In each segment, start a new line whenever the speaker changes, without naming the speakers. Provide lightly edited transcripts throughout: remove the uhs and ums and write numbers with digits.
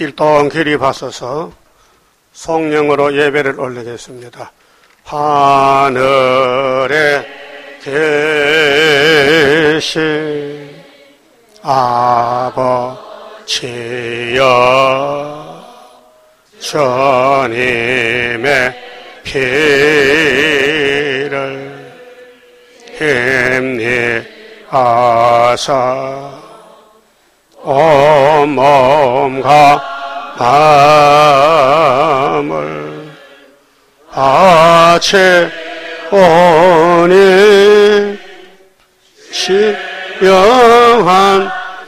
일동 길이 받쳐서 성령으로 예배를 올리겠습니다. 하늘에 계신 아버지여, 주님의 피를 힘입어서 온 몸과 마음을 바치오니 신령한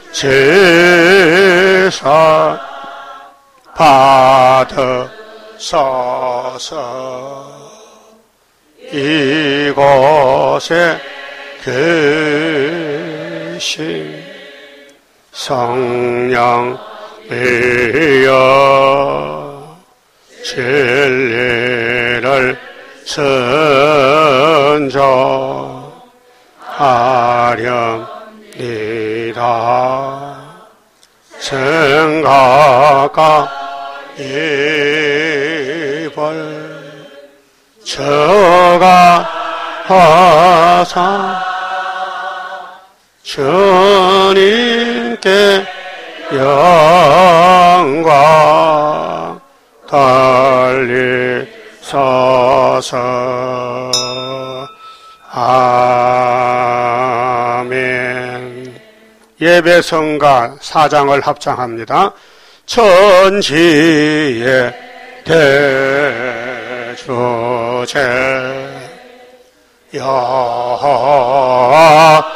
제사 받으소서. 이곳에 계신 성령이여, 진리를 선조하렵니다. 생각과 입을 저가 하사 주님께 영광 돌리소서. 아멘. 예배성가 4장을 합창합니다. 천지의 대주제 여호와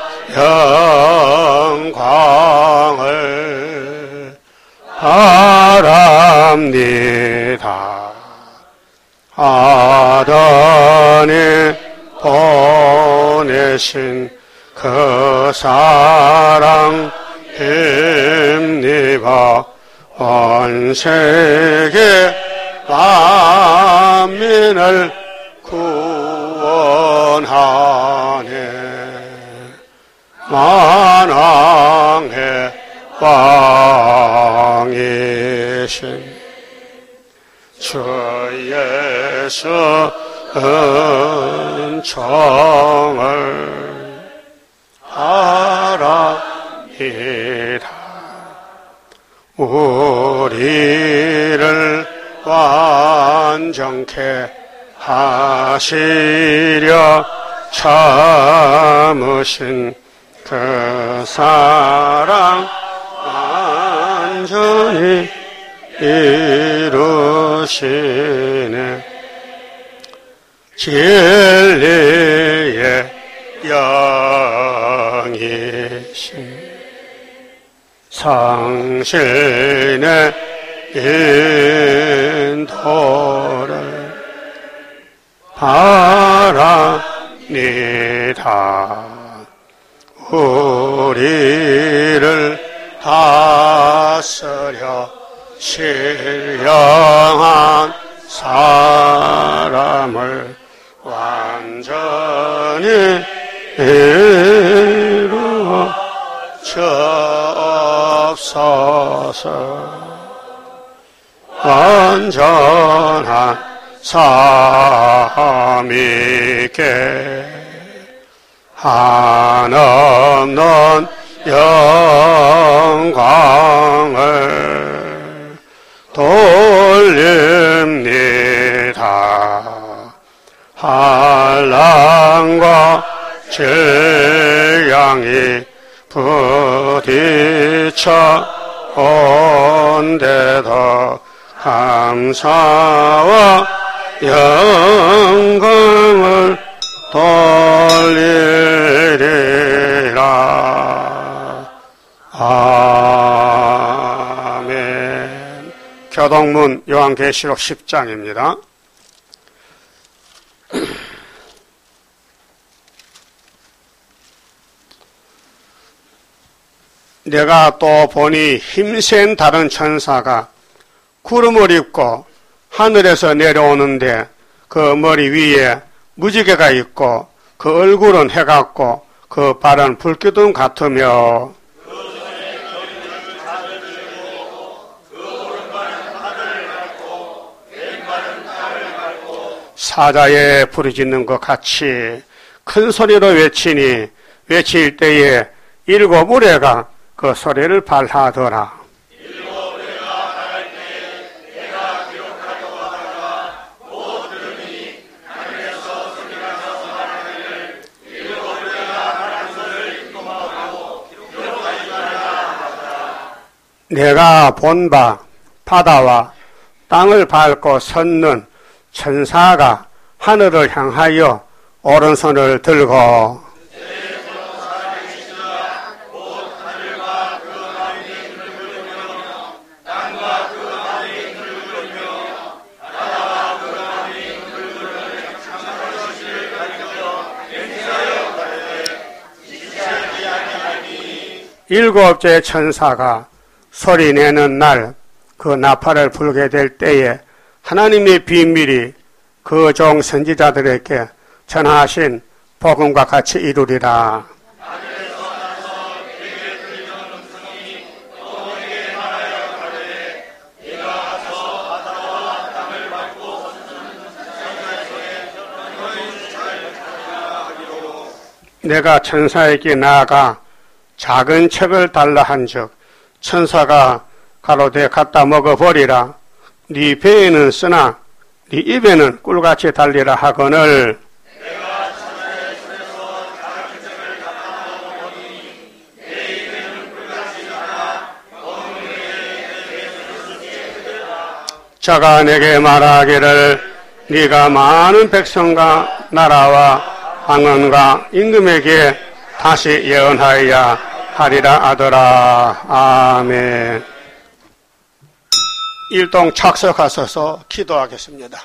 영광을 바랍니다. 아들이 보내신 그 사랑 힘입어 온 세계 만민을 구원하네. 만왕의 왕이신 주 예수 은총을 바랍니다. 우리를 완전케 하시려 참으신 그 사랑 완전히 이루시네. 진리의 영이신 성신의 인도를 바랍니다. 우리를 다스려 신령한 사람을 완전히 이루어 주옵소서. 완전한 삼위께 한없는 영광을 돌립니다. 한란과 재앙이 부딪혀 온데도 감사와 영광을 돌리리라. 아멘. 교동문 요한계시록 10장입니다. 내가 또 보니 힘센 다른 천사가 구름을 입고 하늘에서 내려오는데 그 머리 위에 무지개가 있고 그 얼굴은 해 같고 그 발은 불기둥 같으며 사자에 부르짖는 것 같이 큰 소리로 외치니 외칠 때에 일곱 우레가 그 소리를 발하더라.
일곱 우레가 발할 때 내가 기록하려고 하다가 못 들으니 하늘에서 소리가 나서 말하기를 일곱 우레가 발한 소리를 인도하고 기록하지 말라 하더라.
내가 본 바 바다와 땅을 밟고 섰는 천사가 하늘을 향하여 오른손을 들고 일곱째 천사가 소리내는 날 그 나팔을 불게 될 때에 하나님의 비밀이 그 종 선지자들에게 전하신 복음과 같이 이루리라. 내가 천사에게 나아가 작은 책을 달라 한즉 천사가 가로되 갖다 먹어버리라. 네 배에는 쓰나 네 입에는 꿀같이 달리라 하거늘
내가 천사의 손에서 작은 책을 갖다 먹어보니 내 입에는 꿀같이 달아 먹는 내 배에는 쓰게.
자가 내게 말하기를 네가 많은 백성과 나라와 황혼과 임금에게 다시 예언하여야 하리라 하더라. 아멘. 일동 착석하셔서 기도하겠습니다.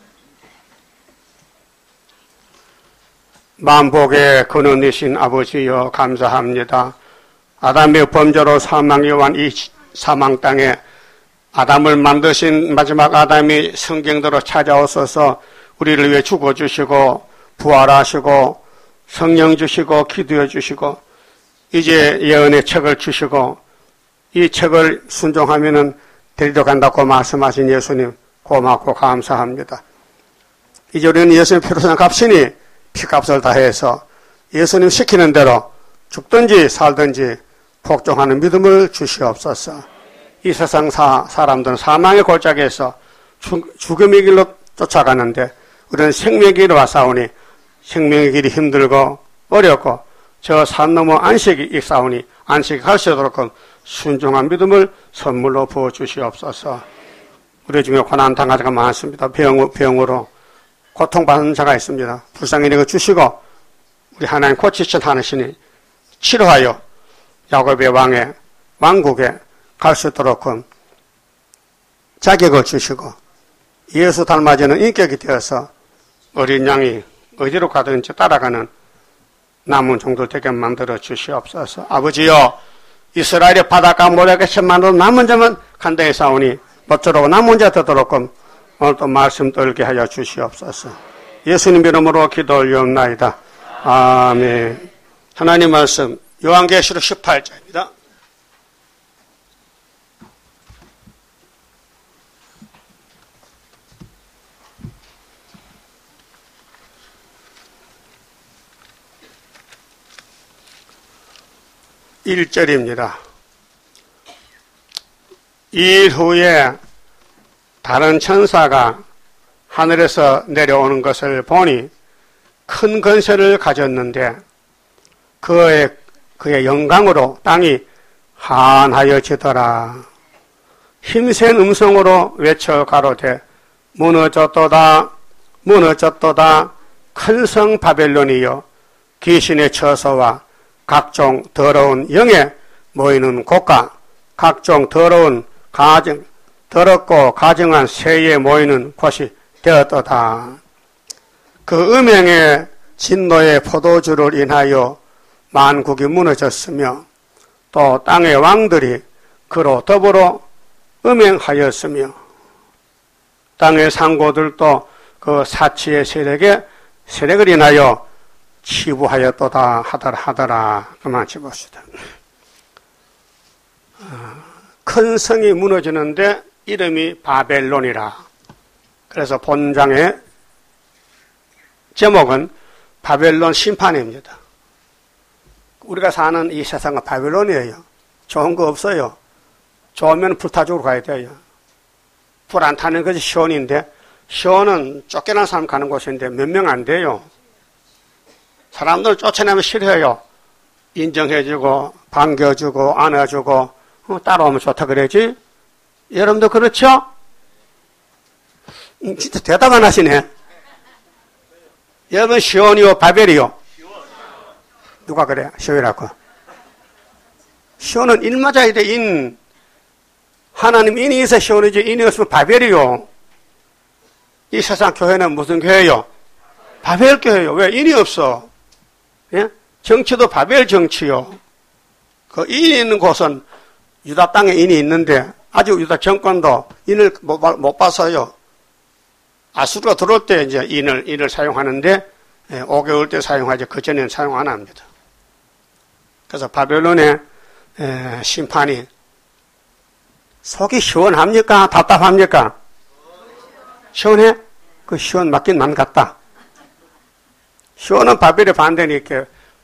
만복의 근원이신 아버지여 감사합니다. 아담의 범죄로 사망에 온 이 사망 땅에 아담을 만드신 마지막 아담이 성경대로 찾아오셔서 우리를 위해 죽어주시고 부활하시고 성령 주시고 기도해 주시고 이제 예언의 책을 주시고 이 책을 순종하면은 데리러 간다고 말씀하신 예수님 고맙고 감사합니다. 이제 우리는 예수님 피로 산 값이니 피값을 다해서 예수님 시키는 대로 죽든지 살든지 복종하는 믿음을 주시옵소서. 이 세상 사람들은 사망의 골짜기에서 죽음의 길로 쫓아가는데 우리는 생명의 길로 왔사오니 생명의 길이 힘들고 어렵고 저 산 넘어 안식이 있사오니 안식이 갈 수 있도록 순종한 믿음을 선물로 부어주시옵소서. 우리 중에 고난당한 자가 많습니다. 병으로 고통받는 자가 있습니다. 불쌍히 이거 주시고 우리 하나님 고치신 하나님이 치료하여 야곱의 왕의 왕국에 갈 수 있도록 자격을 주시고 예수 닮아지는 인격이 되어서 어린 양이 어디로 가든지 따라가는 남은 종들 되게 만들어 주시옵소서. 아버지여 이스라엘의 바닷가 모래같이만으로 남은 자만 간다에 싸우니 모쪼록 남은 자 되도록 오늘 또 말씀 떨게 하여 주시옵소서. 예수님 이름으로 기도 올리옵나이다. 아멘. 하나님 말씀 요한계시록 18장입니다. (1절입니다) 일 후에 다른 천사가 하늘에서 내려오는 것을 보니 큰 권세를 가졌는데 그의 영광으로 땅이 환하여지더라. 힘센 음성으로 외쳐 가로되 무너졌도다 무너졌도다 큰 성 바벨론이여 귀신의 처소와 각종 더러운 영에 모이는 곳과 각종 더럽고 가증한 새에 모이는 곳이 되었도다. 그 음행의 진노의 포도주를 인하여 만국이 무너졌으며 또 땅의 왕들이 그로 더불어 음행하였으며 땅의 상고들도 그 사치의 세력을 인하여 치부하였도다 하더라. 그만 집읍시다. 큰 성이 무너지는데 이름이 바벨론이라. 그래서 본장에 제목은 바벨론 심판입니다. 우리가 사는 이 세상은 바벨론이에요. 좋은 거 없어요. 좋으면 불타죽으로 가야 돼요. 불 안 타는 것이 시온인데, 시온은 쫓겨난 사람 가는 곳인데 몇 명 안 돼요. 사람들 쫓아내면 싫어요. 인정해주고, 반겨주고, 안아주고, 따라오면 좋다 그러지? 여러분도 그렇죠? 진짜 대답 안 하시네. 여러분, 시온이요, 바벨이요? 누가 그래? 시온이라고. 시온은 인 맞아야 돼, 인. 하나님 인이 있어 시온이지, 인이 없으면 바벨이요. 이 세상 교회는 무슨 교회요? 바벨 교회요. 왜? 인이 없어. 예? 정치도 바벨 정치요. 그 인이 있는 곳은 유다 땅에 인이 있는데, 아직 유다 정권도 인을 못 봐서요. 아수르가 들어올 때 이제 인을 사용하는데, 5개월 때 사용하지, 그전에는 사용 안 합니다. 그래서 바벨론의 심판이 속이 시원합니까? 답답합니까? 시원해? 그 시원 맞긴 만 같다. 시원은 바벨의 반대니까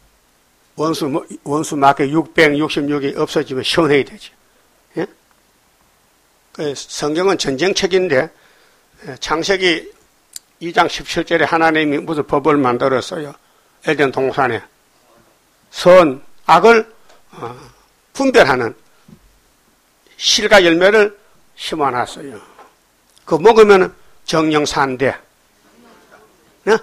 원수 마귀 666이 없어지면 시원해야 되지. 예? 그 성경은 전쟁책인데, 창세기 2장 17절에 하나님이 무슨 법을 만들었어요. 에덴 동산에. 선, 악을 분별하는 실과 열매를 심어놨어요. 그거 먹으면 정령산대. 네?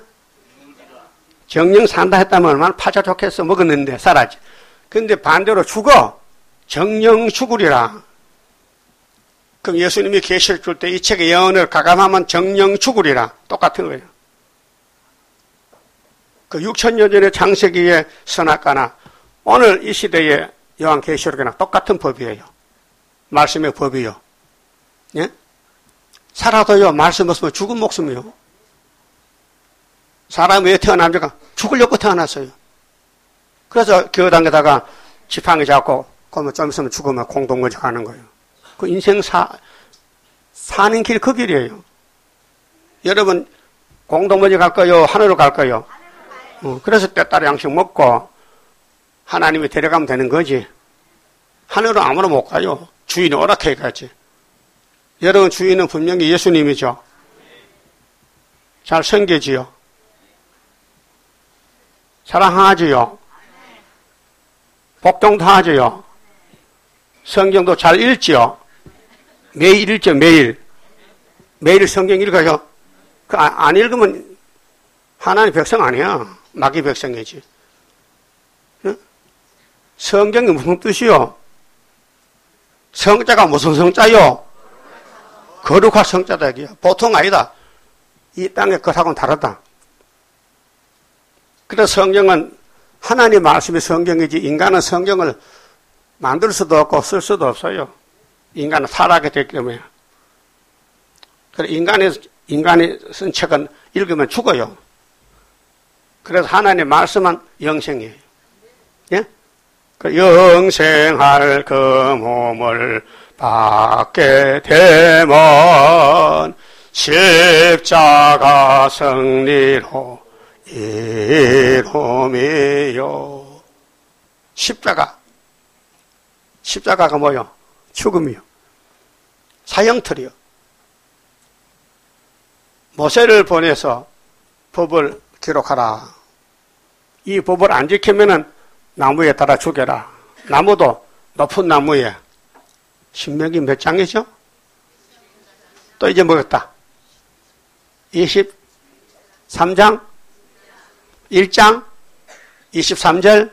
정령산다 했다면 얼마나 파자 좋겠어. 먹었는데 살았지. 근데 반대로 죽어. 정령 죽으리라. 그럼 예수님이 계시를 줄 때 이 책의 예언을 가감하면 정령 죽으리라. 똑같은 거예요. 그 6천여 전의 창세기의 선악과나 오늘 이 시대의 요한계시록이나 똑같은 법이에요. 말씀의 법이요. 예? 살아도요, 말씀 없으면 죽은 목숨이요. 사람이 왜 태어납니까? 죽으려고 태어났어요. 그래서 교당에다가 지팡이 잡고, 그러면 좀 있으면 죽으면 공동거지 가는 거예요. 그 인생 사는 길 그 길이에요. 여러분, 공동거지 갈 거요? 하늘로 갈 거요? 그래서 때따라 양식 먹고, 하나님이 데려가면 되는 거지. 하늘은 아무나 못 가요. 주인이 오락해 가지. 여러분 주인은 분명히 예수님이죠. 잘 섬기지요. 사랑하지요. 복종도 하지요. 성경도 잘 읽지요. 매일 읽죠, 매일. 매일 성경 읽어요. 안 읽으면 하나님 백성 아니야. 마귀 백성이지. 성경이 무슨 뜻이요? 성자가 무슨 성자요? 거룩한 성자다 이게요. 보통 아니다. 이 땅의 것하고는 다르다. 그래서 성경은 하나님 말씀이 성경이지 인간은 성경을 만들 수도 없고 쓸 수도 없어요. 인간은 타락하게 됐기 때문에. 그래서 인간이 쓴 책은 읽으면 죽어요. 그래서 하나님의 말씀은 영생이에요. 예? 그 영생할 그 몸을 받게 되면 십자가 승리로 이루미요. 십자가가 뭐요? 죽음이요. 사형틀이요. 모세를 보내서 법을 기록하라. 이 법을 안 지키면은 나무에 달아 죽여라. 나무도 높은 나무에 신명기 몇 장이죠? 또 이제 뭐였다? 23장? 1장? 23절?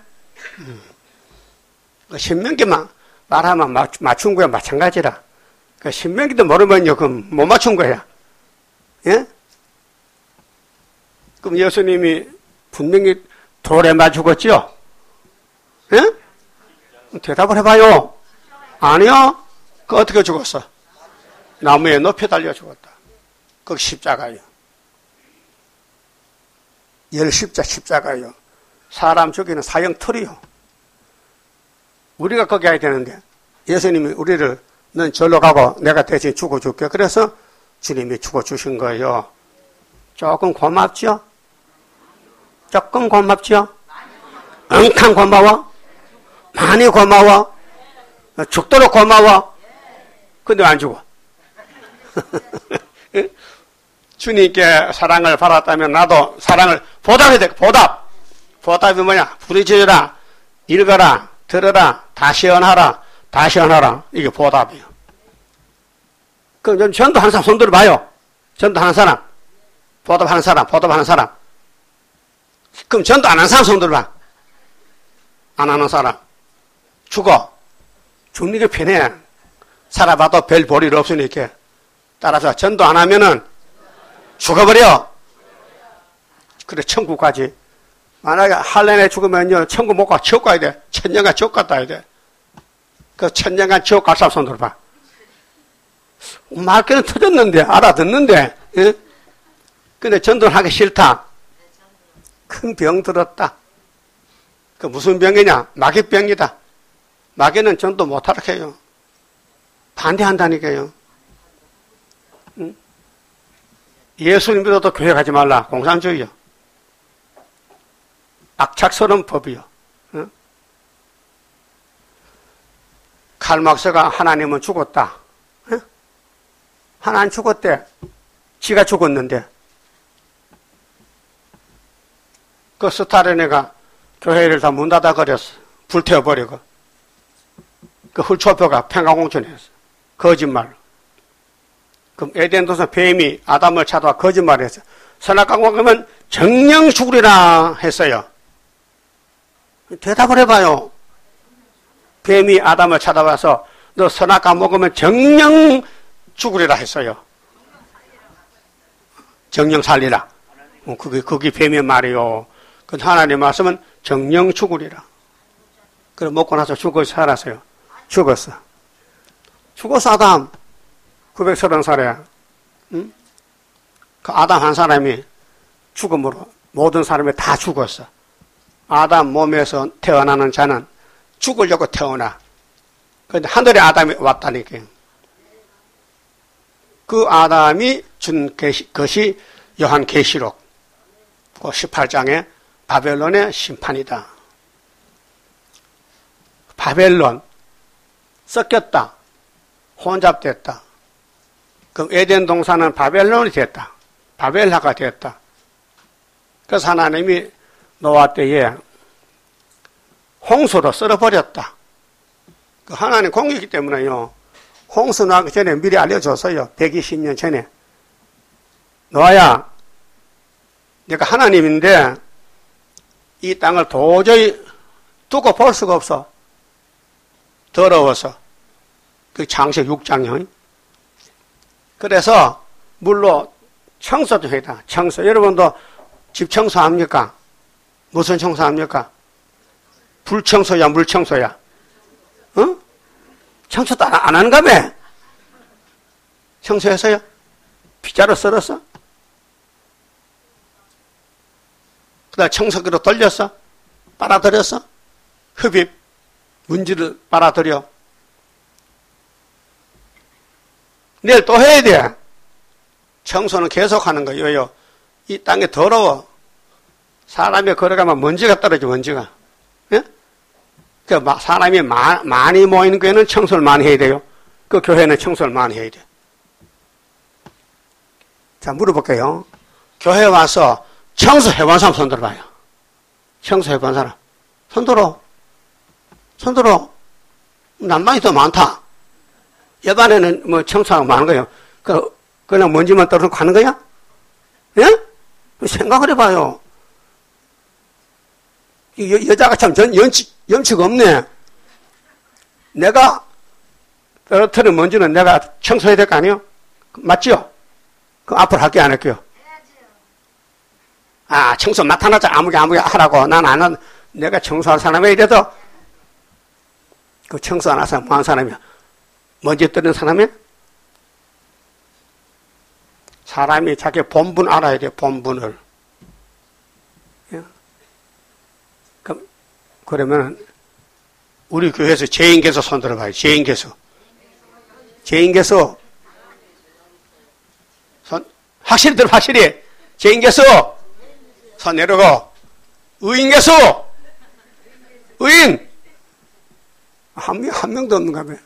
신명기만 말하면 맞춘 거야. 마찬가지라. 신명기도 모르면요, 그럼 못 맞춘 거야. 예? 그럼 예수님이 분명히 돌에 맞 죽었죠? 예? 대답을 해봐요. 아니요. 그 어떻게 죽었어? 나무에 높이 달려 죽었다. 그 십자가요. 십자가요. 사람 죽이는 사형틀이요. 우리가 거기 가야 되는데 예수님이 우리를 넌 절로 가고 내가 대신 죽어줄게. 그래서 주님이 죽어주신 거예요. 조금 고맙죠? 조금 고맙죠? 엉탕 고마워? 많이 고마워? 죽도록 고마워? 근데 안 죽어. 주님께 사랑을 받았다면 나도 사랑을 보답해야 돼. 보답. 보답이 뭐냐? 부르짖어라, 읽어라, 들어라, 다시 연하라, 다시 연하라. 이게 보답이에요. 그럼 전도하는 사람 손 들어봐요. 전도하는 사람, 보답하는 사람, 보답하는 사람. 그럼 전도 안 하는 사람 손 들어봐. 안 하는 사람. 죽어. 죽는 게 편해. 살아봐도 별 볼일 없으니까. 따라서 전도 안 하면은 죽어버려. 그래, 천국 가지. 만약에 할례에 죽으면요, 천국 못 가, 지옥 가야 돼. 천년간 지옥 갔다 와야 돼. 그 천년간 지옥 갈 사람 손 들어봐. 말귀는 터졌는데, 알아듣는데, 예? 근데 전도를 하기 싫다. 큰 병 들었다. 그 무슨 병이냐? 마귀병이다. 마귀는 전도 못하게 해요. 반대한다니까요. 응? 예수님 믿어도 교회 가지 말라. 공산주의요. 악착스러운 법이요. 응? 칼막스가 하나님은 죽었다. 응? 하나님 죽었대. 지가 죽었는데. 그 스타린이가 교회를 다 문 닫아버렸어. 불태워버리고. 그 훌초표가 평강공천했어. 거짓말로. 그럼 에덴 동산 뱀이 아담을 찾아와 거짓말을 했어요. 선악과가 먹으면 정령 죽으리라 했어요. 대답을 해봐요. 뱀이 아담을 찾아와서 너 선악과 먹으면 정령 죽으리라 했어요. 정령 살리라. 그게 뱀의 말이요. 그 하나님 말씀은 정령 죽으리라. 그래 먹고 나서 죽어서 살았어요. 죽었어. 죽었어, 아담. 930살에. 응? 그 아담 한 사람이 죽음으로 모든 사람이 다 죽었어. 아담 몸에서 태어나는 자는 죽으려고 태어나. 그런데 하늘에 아담이 왔다니까요. 그 아담이 준 것이 요한계시록 18장에 바벨론의 심판이다. 바벨론 섞였다. 혼잡됐다. 그럼 에덴 동산은 바벨론이 됐다. 바벨라가 됐다. 그래서 하나님이 노아 때에 홍수로 썰어버렸다. 그 하나님 공기이기 때문에요. 홍수 나기 전에 미리 알려줬어요. 120년 전에. 노아야, 내가 하나님인데 이 땅을 도저히 두고 볼 수가 없어. 더러워서. 그 창세기 6장이요. 그래서 물로 청소도 해야 돼. 청소. 여러분도 집 청소합니까? 무슨 청소합니까? 불청소야, 물청소야? 응? 청소도 안 하는가며? 청소했어요? 빗자루 썰었어? 그 다음 청소기로 돌렸어? 빨아들였어? 흡입, 문지를 빨아들여. 내일 또 해야 돼. 청소는 계속 하는 거예요. 이 땅에 더러워. 사람이 걸어가면 먼지가 떨어져, 먼지가. 예? 그 사람이 많이 모이는 교회는 청소를 많이 해야 돼요. 그 교회는 청소를 많이 해야 돼. 자, 물어볼게요. 교회 와서 청소해본 사람 손 들어봐요. 청소해본 사람. 손 들어. 손 들어. 난방이 더 많다. 여반에는 뭐 청소하고 많은 거예요. 그냥 먼지만 떨어져 가는 거야? 예? 생각을 해봐요. 여자가 참 염치가 없네. 내가 떨어뜨린 먼지는 내가 청소해야 될 거 아니에요? 맞죠? 그럼 앞으로 할게요, 안 할게요? 아, 청소 나타나자 아무게 하라고. 난 안 한, 내가 청소할 사람이 이래도 그 청소 안 해서 뭐한 사람이야? 먼지 떨어진 사람이야? 사람이 자기 본분 알아야 돼, 본분을. 그러면 우리 교회에서 재인개소 손 들어봐요. 재인개소. 재인개소. 손 확실히 들어, 확실히. 재인개소. 손 내려고. 의인 개수! 의인! 한 명도 없는가 봐요.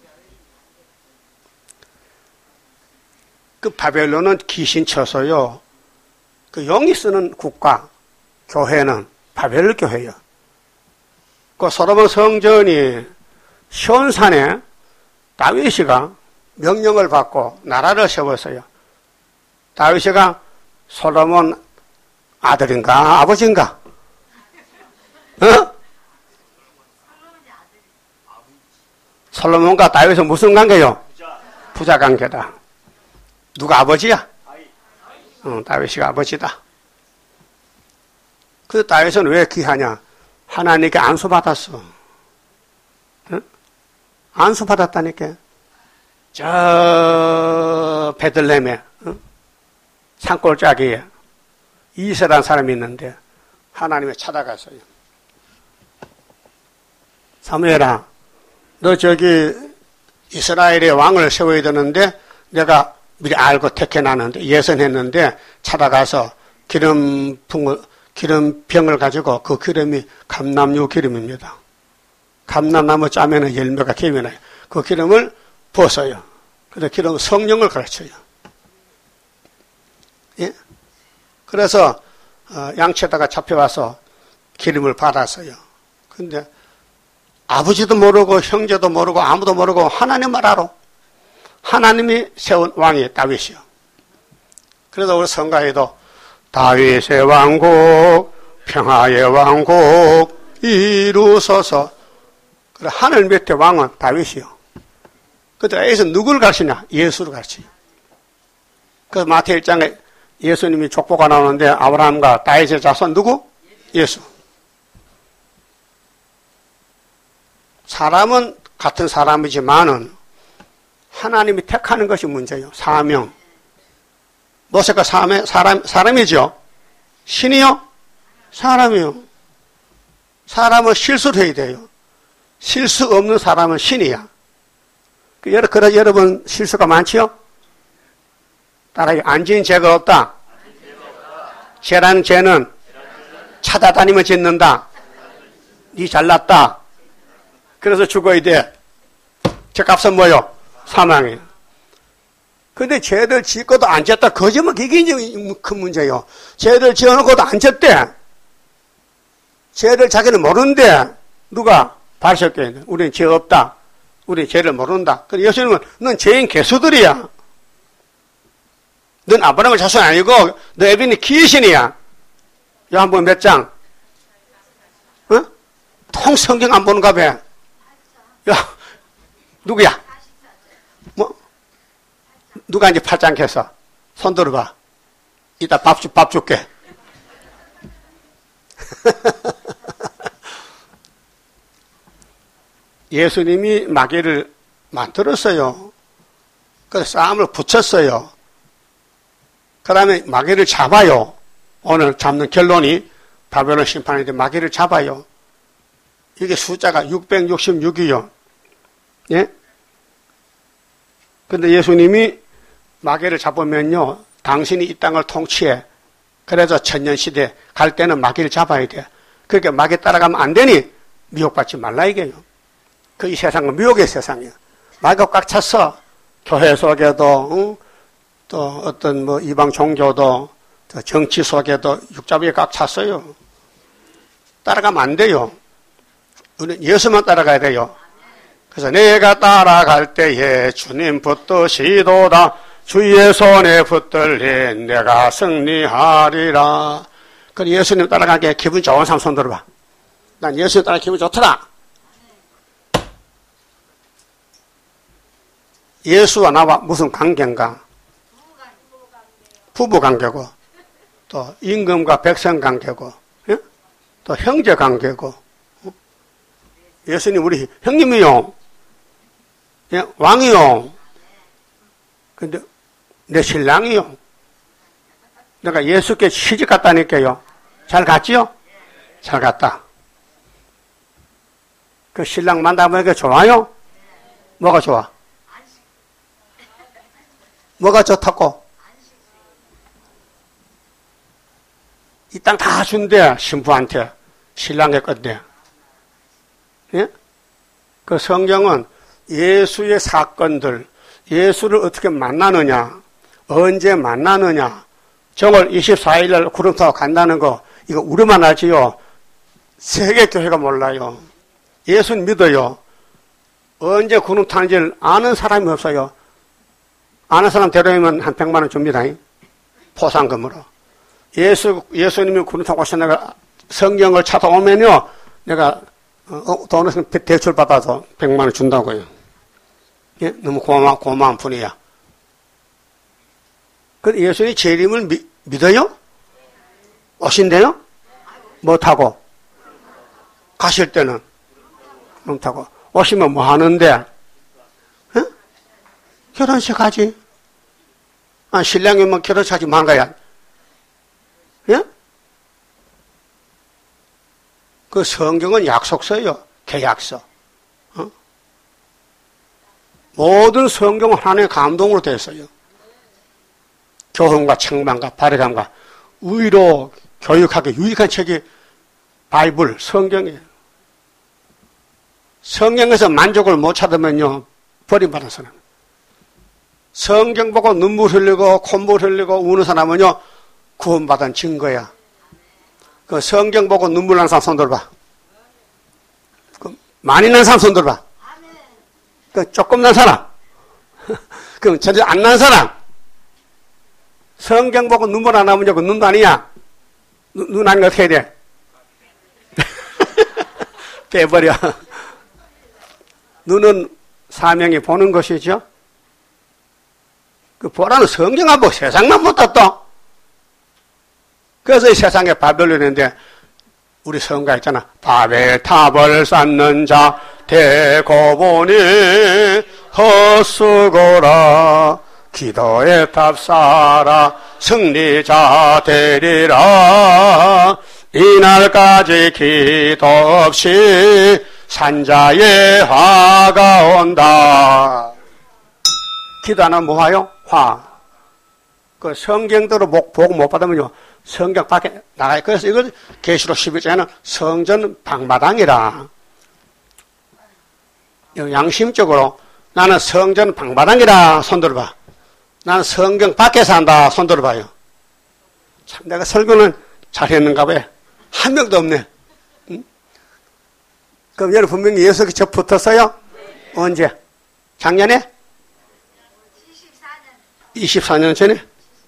그 바벨론은 귀신 쳐서요. 그 영이 쓰는 국가, 교회는 바벨론 교회예요. 그 솔로몬 성전이 시온산에 다윗이가 명령을 받고 나라를 세웠어요. 다윗이가 솔로몬 아들인가 아버지인가? 어? 솔로몬과 다윗은 무슨 관계요? 부자 관계다. 누가 아버지야? 다윗이가 아버지다. 그 다윗은 왜 귀하냐? 하나님께 안수받았어. 응? 안수받았다니까. 저 베들레헴에 산골짜기에 이세라는 사람이 있는데 하나님이 찾아갔어요. 사무엘아, 너 저기 이스라엘의 왕을 세워야 되는데 내가 미리 알고 택해놨는데 예선했는데 찾아가서 기름병을 가지고 그 기름이 감람유 기름입니다. 감람나무 짜면은 열매가 개면해요. 그 기름을 부었어요. 그래서 기름 성령을 가르쳐요. 예? 그래서 양치에다가 잡혀와서 기름을 받았어요. 근데 아버지도 모르고 형제도 모르고 아무도 모르고 하나님만 알아. 하나님이 세운 왕이 다윗이요. 그래서 우리 성가에도 다윗의 왕국 평화의 왕국 이루소서. 그래 하늘 밑에 왕은 다윗이요. 그때 여기서 누구를 가르치냐? 예수를 가르쳐요. 그래서 마태 1장에 예수님이 족보가 나오는데 아브라함과 다윗의 자손 누구? 예수. 사람은 같은 사람이지만은 하나님이 택하는 것이 문제예요. 사명. 모세가 사람이죠. 신이요? 사람이요. 사람은 실수를 해야 돼요. 실수 없는 사람은 신이야. 그래서 여러분 실수가 많지요? 따라해. 안 지은 죄가 없다. 죄라는 죄는 찾아다니면 짓는다. 니 잘났다. 그래서 죽어야 돼. 죄값은 뭐요? 사망이에요. 근데 죄들 짓고도 안 졌다. 거짓말, 그게 이제 큰 문제예요. 죄들 지어놓고도 안 졌대. 죄를 자기는 모르는데 누가 발설했겠냐. 우리는 죄 없다. 우리는 죄를 모른다. 그래서 예수님은 넌 죄인 개수들이야. 넌 아브라함의 자손 아니고 너 에빈이 귀신이야. 요한복음 몇 장? 어? 통 성경 안 보는가 봐. 야, 누구야? 뭐? 누가 이제 8장 켰어? 손 들어봐. 이따 밥 줄게. 예수님이 마귀를 만들었어요. 그래서 싸움을 붙였어요. 그 다음에 마귀를 잡아요. 오늘 잡는 결론이 바벨론 심판인데 마귀를 잡아요. 이게 숫자가 666이요. 예? 근데 예수님이 마귀를 잡으면요, 당신이 이 땅을 통치해. 그래서 천년시대 갈 때는 마귀를 잡아야 돼. 그러니까 마귀 따라가면 안 되니 미혹받지 말라 이게요. 그 이 세상은 미혹의 세상이야. 마귀가 꽉 찼어. 교회 속에도, 또 어떤 뭐 이방 종교도, 또 정치 속에도 육잡이에 꽉 찼어요. 따라가면 안 돼요. 우리는 예수만 따라가야 돼요. 그래서 내가 따라갈 때에 주님 붙드시도다. 주의 손에 붙들린 내가 승리하리라. 그래 예수님 따라가기에 기분 좋은 사람 손 들어봐. 난 예수님 따라 기분 좋더라. 예수와 나와 무슨 관계인가? 부부 관계고, 또 임금과 백성 관계고, 예? 또 형제 관계고. 예수님 우리 형님이요. 예? 왕이요. 근데 내 신랑이요. 내가 예수께 시집 갔다니까요. 잘 갔지요? 잘 갔다. 그 신랑 만나보니까 좋아요? 뭐가 좋아? 뭐가 좋다고? 이 땅 다 준대, 신부한테. 신랑의 건데. 예? 그 성경은 예수의 사건들, 예수를 어떻게 만나느냐, 언제 만나느냐, 정월 24일 날 구름 타고 간다는 거, 이거 우리만 알지요. 세계 교회가 몰라요. 예수는 믿어요. 언제 구름 타는지를 아는 사람이 없어요. 아는 사람 데려오면 한 100만 원 줍니다. 포상금으로. 예수님이 구름 타고 오셨다가 성경을 찾아오면요, 내가 돈을 대출 받아서 100만 원 준다고요. 예? 너무 고마운 분이야. 그 예수님이 재림을 믿어요? 오신대요? 뭐 타고? 가실 때는? 뭐 타고. 오시면 뭐 하는데? 예? 결혼식 하지. 아, 신랑이면 결혼식 하지 만 거야. 예? 그 성경은 약속서예요. 계약서. 어? 모든 성경은 하나님의 감동으로 되어 있어요. 교훈과 책망과 바르감과 의로 교육하기 유익한 책이 바이블, 성경이에요. 성경에서 만족을 못 찾으면요, 버림받은 사람. 성경 보고 눈물 흘리고 콧물 흘리고 우는 사람은요, 구원받은 증거야. 그 성경 보고 눈물 난 사람 손 들어봐. 그 많이 난 사람 손 들어봐. 그 조금 난 사람. 그럼 전혀 안 난 사람. 성경 보고 눈물 안 나면 그 눈도 아니야. 눈 아닌 거 어떻게 해야 돼? 빼버려. 눈은 사명이 보는 것이죠. 그 보라는 성경만 보고 세상만 못 떴다. 그래서 이 세상에 바벨론인데 우리 성가 있잖아. 바벨탑을 쌓는 자 대고 보니 헛수고라. 기도의 탑 쌓아라. 승리자 되리라. 이날까지 기도 없이 산자의 화가 온다. 기도 안 하면 뭐 와요? 화. 그 성경대로 복 못 받으면요, 성경 밖에 나가요. 그래서 이걸 계시록 11장에는 성전 방마당이라. 양심적으로 나는 성전 방마당이라 손 들어봐. 나는 성경 밖에 산다 손 들어봐요. 참 내가 설교는 잘했는가 봐요. 한 명도 없네. 응? 그럼 여러분 분명히 예수께 저 붙었어요? 네. 언제? 작년에? 24년 전에?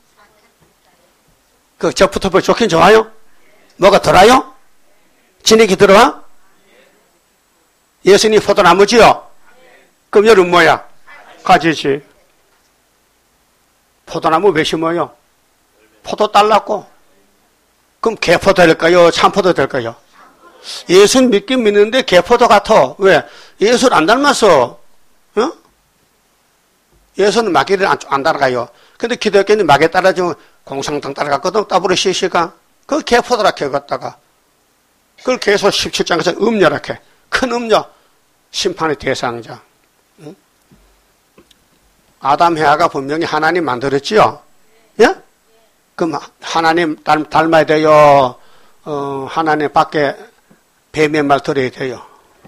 그 저 붙어보면 좋긴 좋아요? 뭐가 들어요? 진액이 들어와? 예수님 포도나무지요? 그럼 여러분 뭐야? 가지지. 포도나무 왜 심어요? 포도 딸랐고. 그럼 개포도 될까요? 참포도 될까요? 예수는 믿긴 믿는데 개포도 같아. 왜? 예수를 안 닮았어. 어? 예수는 마귀를 안 따라가요. 근데 기독교는 마귀 따라주면 공상당 따라갔거든. 따브로 시시가. 그걸 개포도라 해갔다가. 그걸 계속 17장에서 음녀라 해. 큰 음녀. 심판의 대상자. 응? 아담 해아가 분명히 하나님 만들었지요? 예? 그럼 하나님 닮아야 돼요? 하나님 밖에 뱀의 말 들어야 돼요?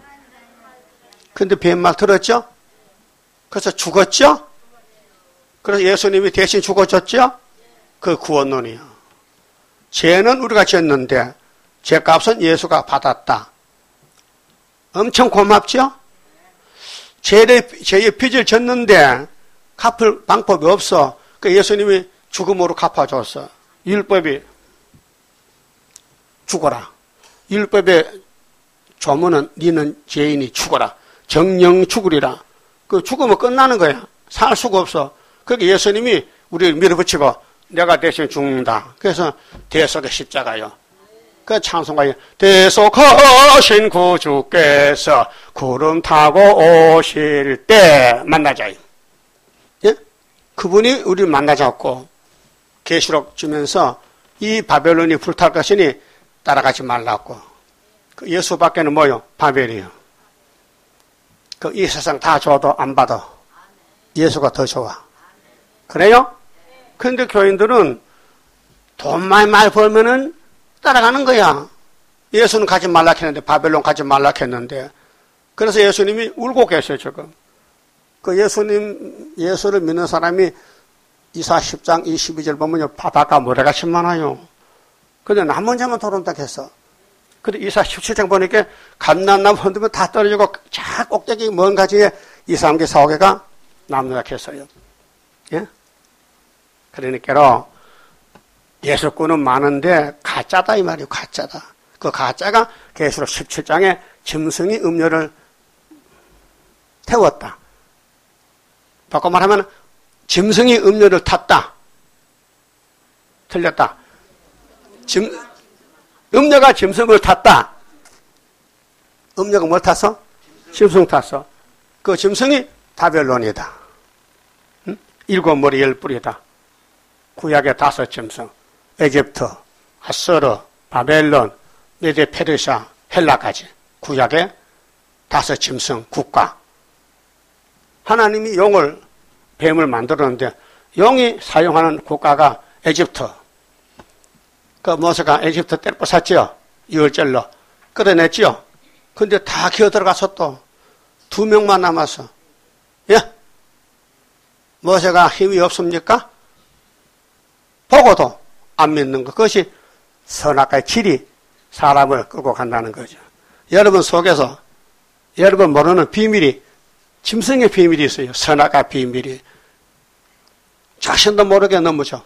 근데 뱀 말 들었죠? 그래서 죽었죠? 그래서 예수님이 대신 죽어줬죠? 그 구원론이요. 죄는 우리가 졌는데 죄값은 예수가 받았다. 엄청 고맙죠? 죄의 빚을 졌는데 갚을 방법이 없어. 그 예수님이 죽음으로 갚아줬어. 율법이 죽어라. 율법의 조문은 니는 죄인이 죽어라. 정령 죽으리라. 그 죽으면 끝나는 거야. 살 수가 없어. 그러니까 예수님이 우리를 밀어붙이고 내가 대신 죽는다. 그래서 대속의 십자가요. 그 찬송가에 대속하신 구주께서 구름 타고 오실 때 만나자. 예? 그분이 우리를 만나자고 계시록 주면서 이 바벨론이 불탈 것이니 따라가지 말라고. 그 예수밖에는 뭐요? 바벨이요. 그 이 세상 다 줘도 안 받아. 예수가 더 좋아. 그래요? 그런데 교인들은 돈 많이 벌면은 따라가는 거야. 예수는 가지 말라 했는데, 바벨론 가지 말라 했는데. 그래서 예수님이 울고 계셔요, 지금. 그 예수를 믿는 사람이 이사 10장 22절 보면요, 바다가 모래같이 많아요. 근데 남 혼자만 돌아온다 했어. 근데 이사 17장 보니까 감난나무 흔들면 다 떨어지고, 자 꼭대기 먼 가지에 2, 3개, 4, 5개가 남는다 했어요. 예? 그러니까로 예수꾼은 많은데 가짜다 이 말이에요. 가짜다. 그 가짜가 계시록 17장에 짐승이 음료를 태웠다. 바꿔 말하면 짐승이 음료를 탔다. 틀렸다. 음료가 짐승을 탔다. 음료가 뭘 탔어? 짐승 탔어. 그 짐승이 바벨론이다. 응? 7머리 10뿔이다. 구약의 5 짐승. 에집트, 아수르, 바벨론, 메데 페르시아, 헬라까지. 구약의 5 짐승 국가. 하나님이 용을, 뱀을 만들었는데 용이 사용하는 국가가 에집트. 그 모세가 에집트 때려 부쉈지요. 유월절로 끌어냈지요. 근데 다 기어 들어가서 또 2명만 남았어. 예? 모세가 힘이 없습니까? 보고도 안 믿는 것. 그것이 선악과의 길이 사람을 끌고 간다는 거죠. 여러분 속에서 여러분 모르는 비밀이, 짐승의 비밀이 있어요. 선악과 비밀이. 자신도 모르게 넘어져.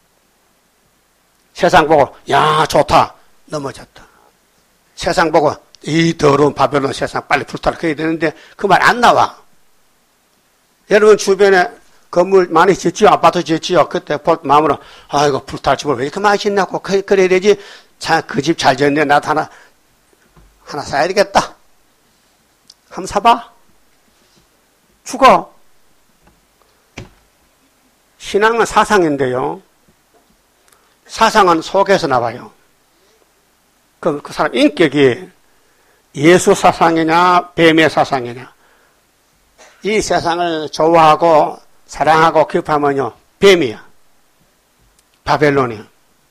세상 보고 야 좋다 넘어졌다. 세상 보고 이 더러운 바벨론 세상 빨리 불타라 그래야 되는데 그 말 안 나와. 여러분 주변에 건물 많이 짓지요. 아파트 짓지요. 그때 마음으로 아이고 불탈 집을 왜 이렇게 많이 짓냐고 그래야 되지. 그 집 잘 지었네. 나도 하나 사야 되겠다. 한번 사봐. 죽어. 신앙은 사상인데요. 사상은 속에서 나와요. 그 사람 인격이 예수 사상이냐 뱀의 사상이냐. 이 세상을 좋아하고 사랑하고 기뻐하면요 뱀이야. 바벨론이야.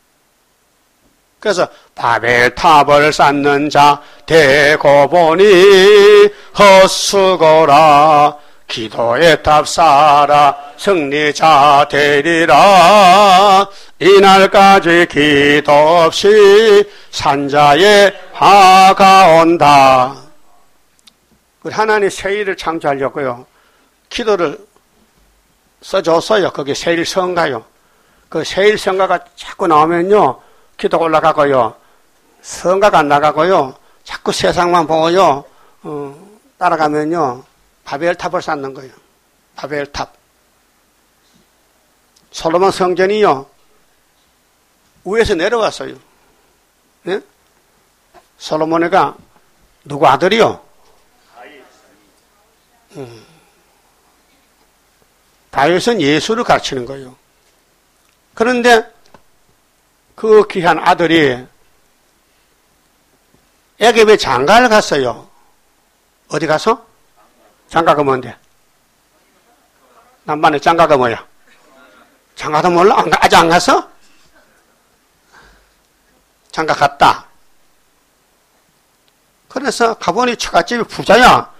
그래서 바벨탑을 쌓는 자 대고 보니 헛수고라. 기도의 탑 쌓아라 승리자 되리라. 이날까지 기도 없이 산자의 화가 온다. 우리 하나님 세일을 창조하려고요. 기도를 써줬어요. 거기 세일 성가요. 그 세일 성가가 자꾸 나오면요. 기도가 올라가고요. 성가가 안 나가고요. 자꾸 세상만 보고요. 따라가면요. 바벨탑을 쌓는 거예요. 바벨탑. 솔로몬 성전이요. 위에서 내려왔어요. 네? 솔로몬이가 누구 아들이요? 다윗은 예수를 가르치는 거예요. 그런데 그 귀한 아들이 애굽에 장가를 갔어요. 어디 가서? 장가가 뭔데? 남반의 장가가 뭐야? 장가도 몰라? 아직 안 갔어? 장가 갔다. 그래서 가보니 처갓집이 부자야.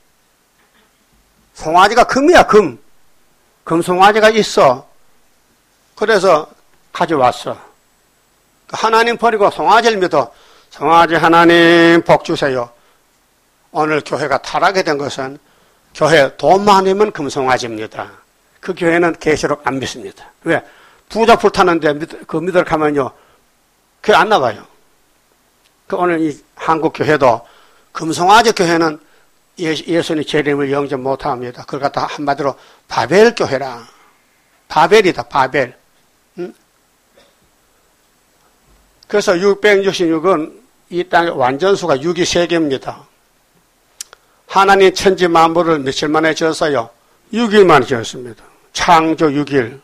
송아지가 금이야, 금. 금송아지가 있어. 그래서 가져왔어. 하나님 버리고 송아지를 믿어. 송아지 하나님 복 주세요. 오늘 교회가 타락이 된 것은 교회 돈 많으면 금송아지입니다. 그 교회는 계시록 안 믿습니다. 왜? 부자 불타는데 그 믿으러 가면요. 교회 안 나와요. 그 오늘 이 한국 교회도 금송아지 교회는 예수님 재림을 영접 못합니다. 그걸 갖다 한마디로 바벨 교회라. 바벨이다, 바벨. 응? 그래서 666은 이 땅의 완전수가 6이 3개입니다. 하나님 천지 만물을 며칠 만에 지었어요? 6일 만에 지었습니다. 창조 6일.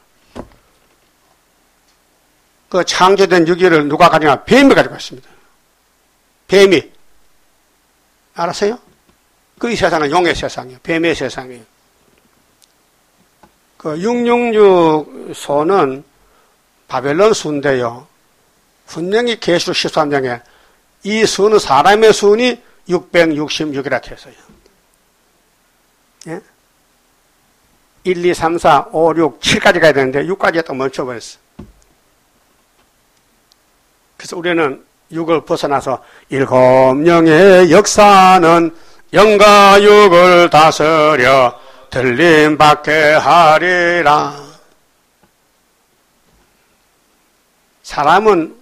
그 창조된 6일을 누가 가지냐? 뱀이 가지고 있습니다. 뱀이. 알았어요? 그 이 세상은 용의 세상이에요. 뱀의 세상이에요. 그 666 소는 바벨론 수인데요. 분명히 계시록 13장에 이 수는 사람의 수는 666이라 했어요. 예? 1, 2, 3, 4, 5, 6, 7까지 가야 되는데 6까지 또 멈춰버렸어. 그래서 우리는 6을 벗어나서 일곱 영의 역사는 영과 육을 다스려 들림받게 하리라. 사람은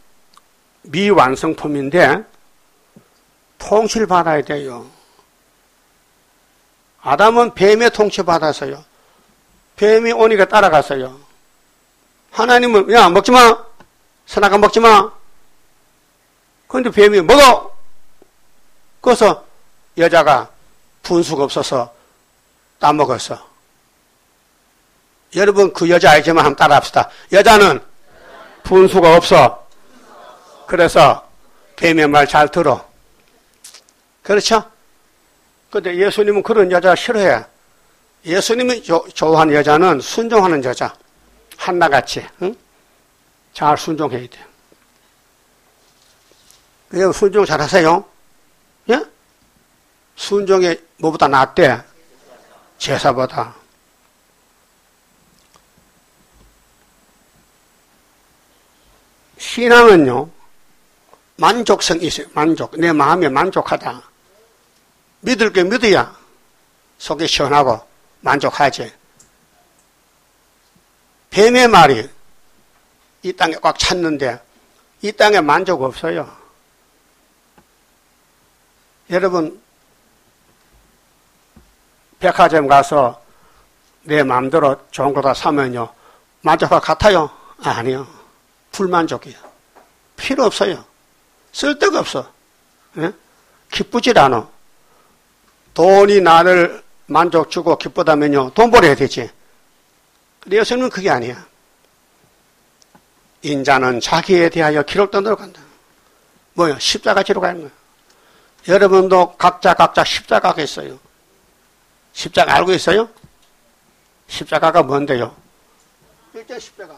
미완성품인데 통치받아야 돼요. 아담은 뱀의 통치받았어요. 뱀이 오니까 따라갔어요. 하나님은 야 먹지마, 선악과 먹지마. 그런데 뱀이 먹어. 그래서 여자가 분수가 없어서 따먹었어. 여러분 그 여자 알지만 한번 따라합시다. 여자는 분수가 없어. 그래서 뱀의 말 잘 들어. 그렇죠? 근데 예수님은 그런 여자 싫어해. 예수님이 좋아하는 여자는 순종하는 여자. 한나같이 응? 잘 순종해야 돼. 왜 순종 잘하세요? 예? 순종이 뭐보다 낫대? 제사보다. 신앙은요, 만족성이 있어요. 만족. 내 마음에 만족하다. 믿을 게 믿어야 속이 시원하고 만족하지. 뱀의 말이 이 땅에 꽉 찼는데 이 땅에 만족 없어요. 여러분, 백화점 가서 내 마음대로 좋은 거 다 사면요, 만족과 같아요? 아니요. 불만족이에요. 필요 없어요. 쓸데가 없어. 예? 기쁘질 않아. 돈이 나를 만족 주고 기쁘다면요, 돈 벌어야 되지. 근데 예수님은 그게 아니야. 인자는 자기에 대하여 기록된대로 간다. 뭐요? 십자가 지러 가는 거야. 여러분도 각자 십자가가 있어요. 십자가 알고 있어요? 십자가가 뭔데요? 일단 십자가.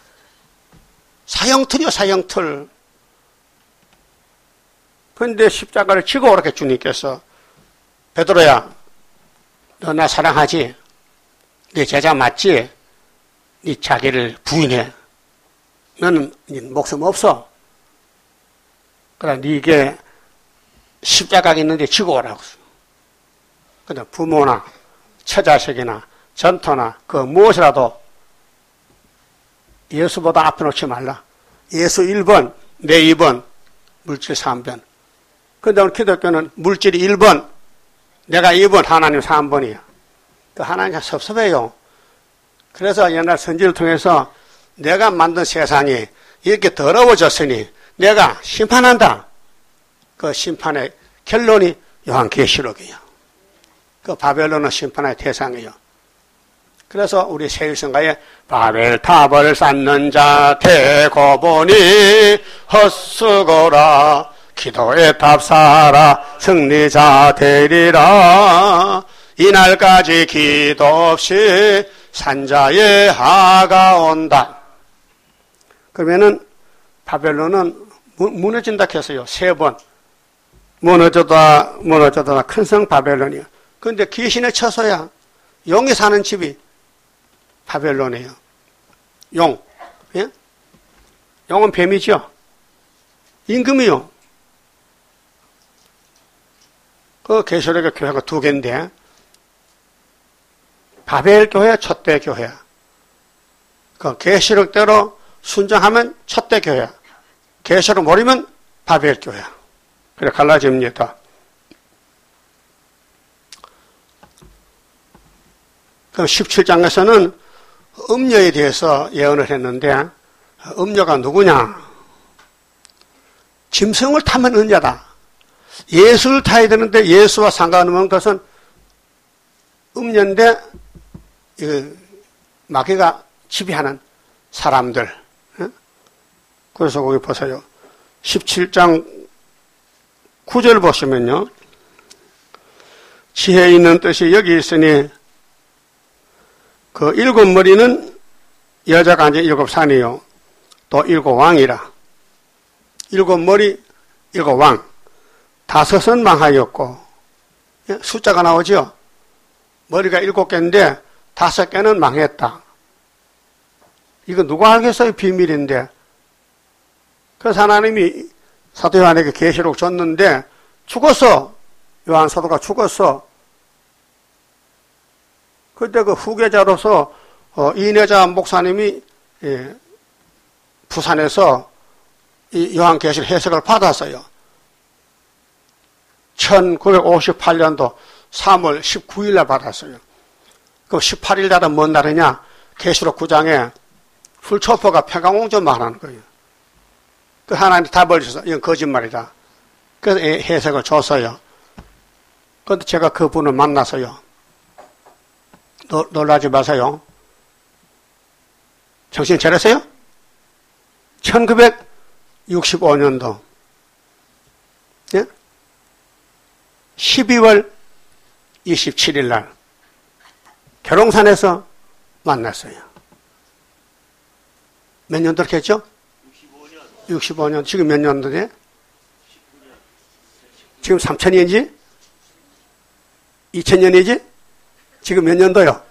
사형틀이요, 사형틀. 그런데 십자가를 지고 오라게 주님께서, 베드로야, 너 나 사랑하지? 네 제자 맞지? 네 자기를 부인해. 너는 목숨 없어. 그래, 네게 십자가가 있는데 지고 오라고. 근데 부모나 처자식이나 전토나 그 무엇이라도 예수보다 앞에 놓지 말라. 예수 1번, 내 2번, 물질 3번. 근데 우리 기독교는 물질이 1번, 내가 2번, 하나님 3번이야. 그 하나님 섭섭해요. 그래서 옛날 선지를 통해서 내가 만든 세상이 이렇게 더러워졌으니 내가 심판한다. 그 심판의 결론이 요한계시록이에요. 그 바벨론은 심판의 대상이에요. 그래서 우리 세일성가에 바벨탑을 쌓는 자 대고 보니 헛수고라 기도의 탑 쌓아라 승리자 되리라 이날까지 기도 없이 산자의 하가 온다. 그러면은 바벨론은 무너진다 했어요. 3번. 무너져다 큰 성 바벨론이요. 그런데 귀신의 처소야. 용이 사는 집이 바벨론이에요. 용. 예? 용은 뱀이죠. 임금이요. 그 계시록의 교회가 2개인데 바벨 교회, 촛대 교회야. 그 계시록대로 순종하면 촛대 교회야. 계시록 모르면 바벨 교회야. 그래 갈라집니다. 그럼 17장에서는 음녀에 대해서 예언을 했는데 음녀가 누구냐? 짐승을 타면 은자다. 예수를 타야 되는데 예수와 상관없는 것은 음녀인데 마귀가 지배하는 사람들. 그래서 거기 보세요. 17장 9절 보시면요. 지혜 있는 뜻이 여기 있으니 그 7머리는 여자가 앉은 7산이요. 또 7왕이라. 일곱 머리, 일곱 왕, 다섯은 망하였고, 숫자가 나오죠? 머리가 일곱 개인데, 다섯 개는 망했다. 이거 누가 알겠어요? 비밀인데. 그래서 하나님이 사도 요한에게 계시록 줬는데, 죽었어. 요한 사도가 죽었어. 그때 그 후계자로서 이내자 목사님이 부산에서 이 요한계시록 해석을 받았어요. 1958년도 3월 19일 날 받았어요. 그 18일 날은 뭔 날이냐? 계시록 9장에 풀초포가 평강홍조 말하는 거예요. 그 하나님 답을 주셔서 이건 거짓말이다. 그래서 해석을 줬어요. 그런데 제가 그분을 만나서요. 놀라지 마세요. 정신 차렸어요? 1965년도 12월 27일 날 계룡산에서 만났어요. 몇 년도 했죠? 65년. 지금 몇 년도지? 지금 3000년이지? 2000년이지? 지금 몇 년도요?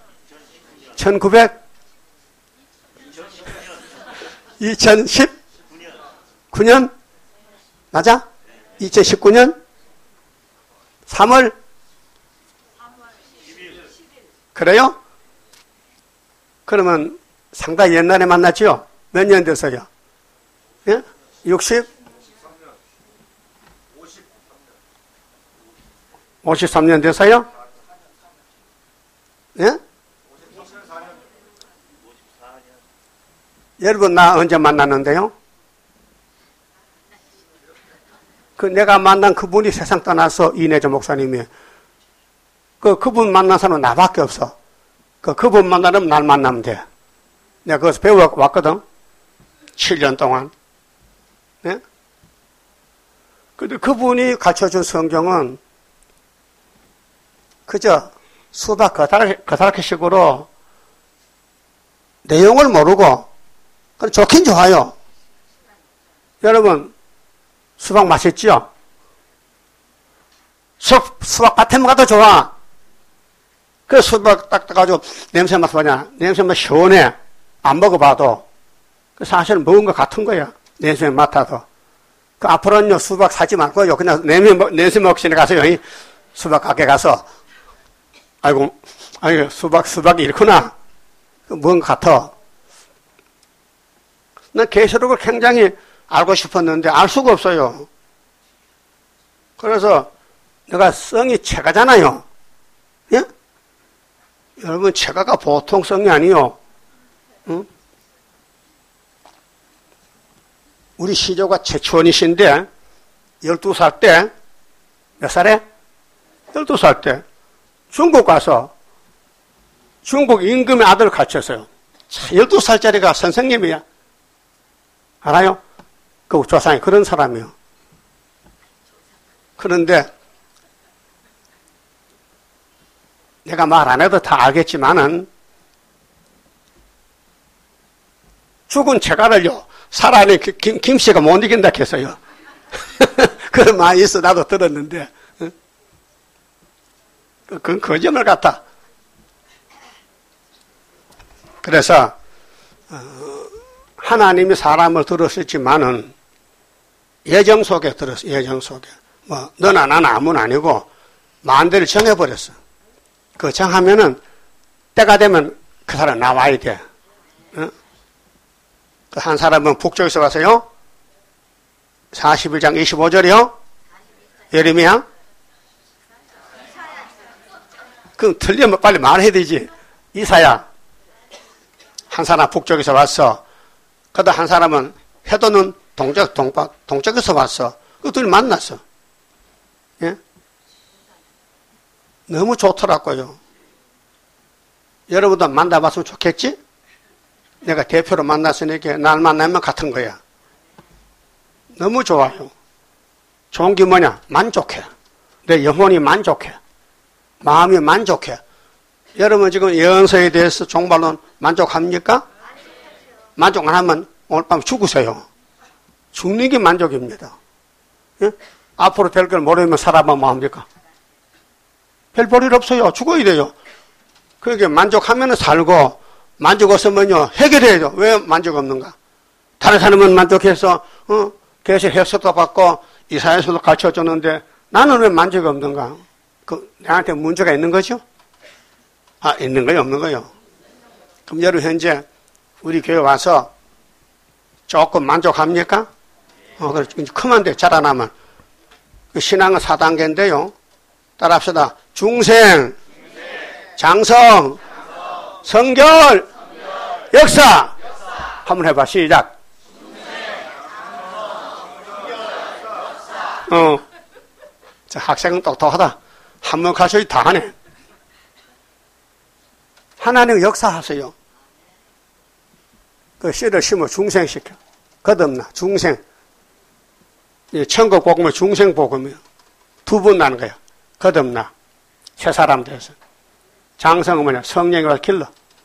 2019년? 맞아? 2019년? 3월? 그래요? 그러면 상당히 옛날에 만났죠? 몇 년 됐어요? 예? 53년 됐어요? 예? 여러분, 나 언제 만났는데요? 내가 만난 그분이 세상 떠나서 이내조 목사님이. 그분 만난 사람은 나밖에 없어. 그분 만나면 날 만나면 돼. 내가 거기서 배워왔거든. 7년 동안. 네? 근데 그분이 가르쳐준 성경은 그저 수박 거다랗게 식으로 내용을 모르고 좋긴 좋아요. 여러분 수박 맛있죠? 수박 밭에만 가도 좋아. 그 수박 딱 따가지고 냄새 맡아보냐. 냄새 맡 시원해. 안 먹어봐도 사실은 먹은 것 같은 거야. 냄새 맡아도. 앞으로는요 수박 사지 말고요. 그냥 냄새 먹시네 가서요. 수박 가게 가서 아이고 수박이 이렇구나. 뭔 것 같아. 난 계시록을 굉장히 알고 싶었는데 알 수가 없어요. 그래서 내가 성이 체가잖아요. 예? 여러분 체가가 보통 성이 아니요. 응? 우리 시조가 최초원이신데 12살 때 몇 살에? 12살 때 중국 가서 중국 임금의 아들을 가르쳤어요. 12살짜리가 선생님이야. 알아요? 그 조상이 그런 사람이요. 그런데 내가 말 안 해도 다 알겠지만은 죽은 체가를요 살아있는 김씨가 못 이긴다 했어요. 그런 말이 있어. 나도 들었는데 그건 거짓말 같아. 그래서 하나님이 사람을 들었었지만은 예정 속에 들었어. 예정 속에 너나 나나 아무는 아니고 만대를 정해버렸어. 그 정하면은 때가 되면 그 사람 나와야 돼. 한 사람은 북쪽에서 와서요 41장 25절이요 예레미야. 그럼 틀리면 빨리 말해야 되지. 이사야. 한 사람 북쪽에서 왔어. 그다 한 사람은 해도는 동쪽에서 왔어. 그 둘이 만났어. 예? 너무 좋더라고요. 여러분도 만나봤으면 좋겠지? 내가 대표로 만났으니까 날 만나면 같은 거야. 너무 좋아요. 좋은 게 뭐냐? 만족해. 내 영혼이 만족해. 마음이 만족해. 여러분 지금 예언서에 대해서 종말론 만족합니까? 만족 안 하면 오늘 밤 죽으세요. 죽는 게 만족입니다. 예? 앞으로 될 걸 모르면 살아보면 뭐합니까? 별 볼일 없어요. 죽어야 돼요. 그러니까 만족하면 살고, 만족 없으면요, 해결해야죠. 왜 만족 없는가? 다른 사람은 만족해서, 계속 해석도 받고, 이사에서도 가르쳐 줬는데, 나는 왜 만족이 없는가? 내한테 문제가 있는 거죠? 있는 거요? 없는 거요? 그럼 여러분, 현재, 우리 교회 와서, 조금 만족합니까? 그래, 크면 돼, 자라나면. 신앙은 4단계인데요. 따라합시다. 중생, 장성, 성결, 역사. 한번 해봐. 시작. 자, 학생은 똑똑하다. 한번 가셔야 다 하네. 하나님 역사하세요. 그 씨를 심어 중생시켜. 거듭나. 중생. 천국 복음은 중생 복음이에요. 두 번 나는 거야. 거듭나. 새 사람 돼서. 장성은 뭐냐? 성령이 와서 길러.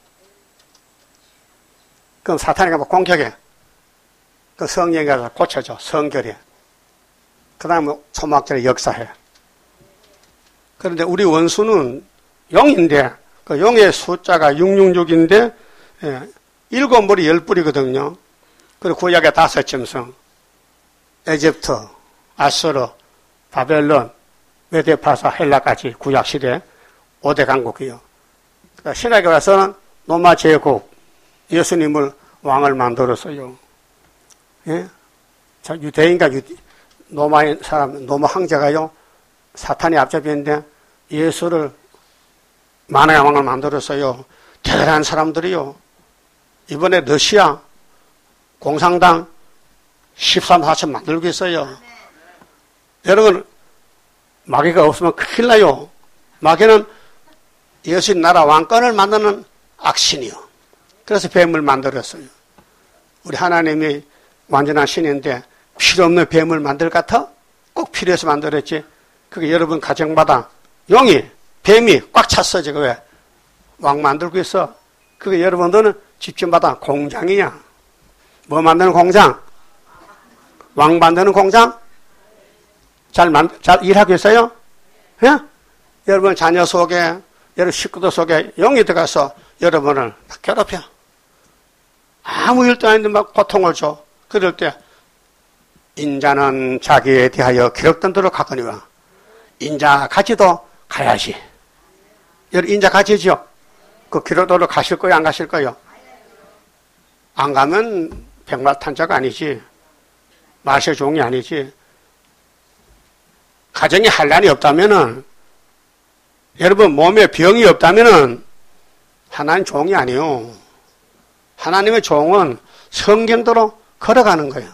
그럼 사탄이 가면 공격해. 그 성령이 와서 고쳐줘. 성결해. 그 다음에 초막절에 역사해. 그런데 우리 원수는 용인데, 그 용의 숫자가 666인데, 7머리 10뿌리거든요. 그리고 구약의 5짐승. 에집트, 아수르, 바벨론, 메데파사, 헬라까지 구약시대 5대 강국이요. 그러니까 신약에 와서는 로마 제국, 예수님을 왕을 만들었어요. 예? 자, 유대인과 로마인 사람, 로마 황제가요, 사탄이 앞잡이인데 예수를 만왕의 왕을 만들었어요. 대단한 사람들이요. 이번에 러시아 공산당 13사천 만들고 있어요. 여러분, 마귀가 없으면 큰일 나요. 마귀는 예수님 나라 왕권을 만드는 악신이요. 그래서 뱀을 만들었어요. 우리 하나님이 완전한 신인데 필요 없는 뱀을 만들 것 같아? 꼭 필요해서 만들었지. 그게 여러분 가정마다 용이, 뱀이 꽉 찼어. 지금 왜? 왕 만들고 있어. 그게 여러분들은 집집마다 공장이야. 뭐 만드는 공장? 왕 만드는 공장? 잘 일하고 있어요? 예? 여러분 자녀 속에, 여러분 식구들 속에 용이 들어가서 여러분을 막 괴롭혀. 아무 일도 아닌데 막 고통을 줘. 그럴 때, 인자는 자기에 대하여 기록된 대로 가거니와, 인자 가지도 가야지. 여러분 인자 가지죠? 그 기록대로 가실 거예요? 안 가실 거예요? 안 가면 백마탄자가 아니지. 마셔 종이 아니지. 가정에 한란이 없다면은, 여러분 몸에 병이 없다면은 하나님 종이 아니에요. 하나님의 종은 성경대로 걸어가는 거예요.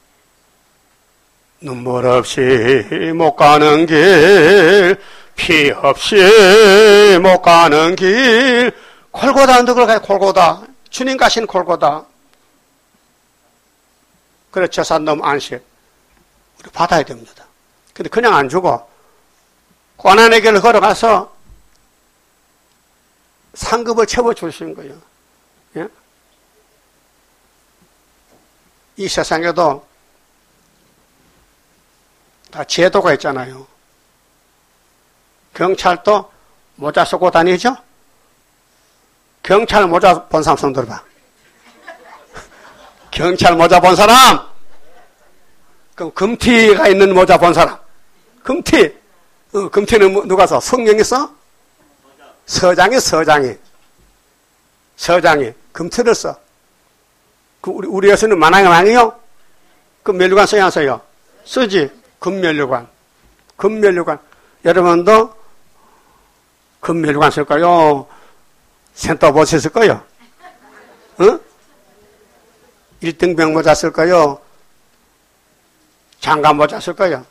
눈물 없이 못 가는 길, 피 없이 못 가는 길, 골고다 언덕을 가요. 골고다. 주님 가신 골고다. 그래 저산 넘 안식 우리 받아야 됩니다. 근데 그냥 안 주고 고난의 길을 걸어가서 상급을 채워주시는 거예요. 예? 이 세상에도 다 제도가 있잖아요. 경찰도 모자 쓰고 다니죠? 경찰 모자 본 사람 손 들어봐. 경찰 모자 본 사람? 그럼 금티가 있는 모자 본 사람? 금티. 금티는 누가 써? 성령이 써? 서장이. 금티를 써. 우리 예수는 만왕의 왕이요? 그 면류관 써야 안 써요? 쓰지. 금면류관. 여러분도 금면류관 쓸까요? 센터보스 쓸까요? 응? 1등병 모자 쓸까요? 장갑 모자 쓸까요?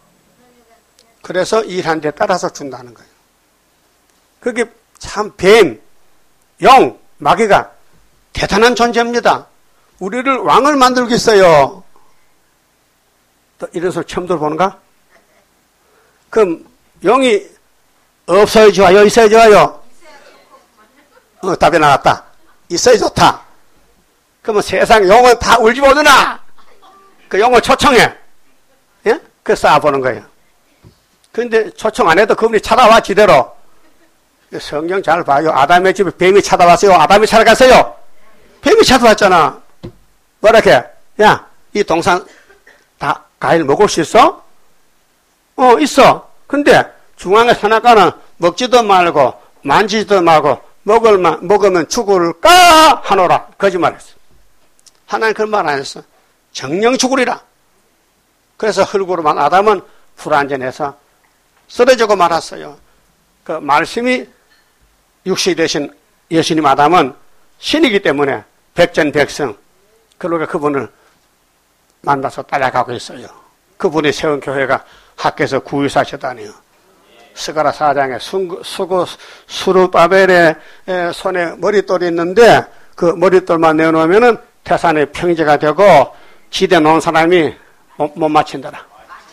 그래서 일한 데 따라서 준다는 거예요. 그게 참 뱀, 용, 마귀가 대단한 존재입니다. 우리를 왕을 만들고 있어요. 또 이런 소리 처음 들어보는가? 그럼 용이 없어야 좋아요? 있어야 좋아요? 답이 나왔다. 있어야 좋다. 그러면 세상 용은 다 울지 못하나? 그 용을 초청해. 예? 그 쏴보는 거예요. 근데 초청 안 해도 그분이 찾아와, 지대로. 성경 잘 봐요. 아담의 집에 뱀이 찾아왔어요? 아담이 찾아갔어요? 뱀이 찾아왔잖아. 뭐라게? 야, 이 동산 다 과일 먹을 수 있어? 있어. 근데 중앙에 산악가는 먹지도 말고 만지지도 말고 먹으면 죽을까 하노라. 거짓말했어. 하나님 그런 말 안 했어. 정령 죽으리라. 그래서 흙으로만 아담은 불안전해서 쓰러지고 말았어요. 그 말씀이 육신이 되신 예수님 아담은 신이기 때문에 백전백승. 그러니까 그분을 만나서 따라가고 있어요. 그분이 세운 교회가 학교에서 구유사시다니요. 스가랴 4장에 수르바벨의 손에 머릿돌이 있는데 그 머릿돌만 내놓으면은 태산의 평지가 되고 지대 놓은 사람이 못 맞힌다라.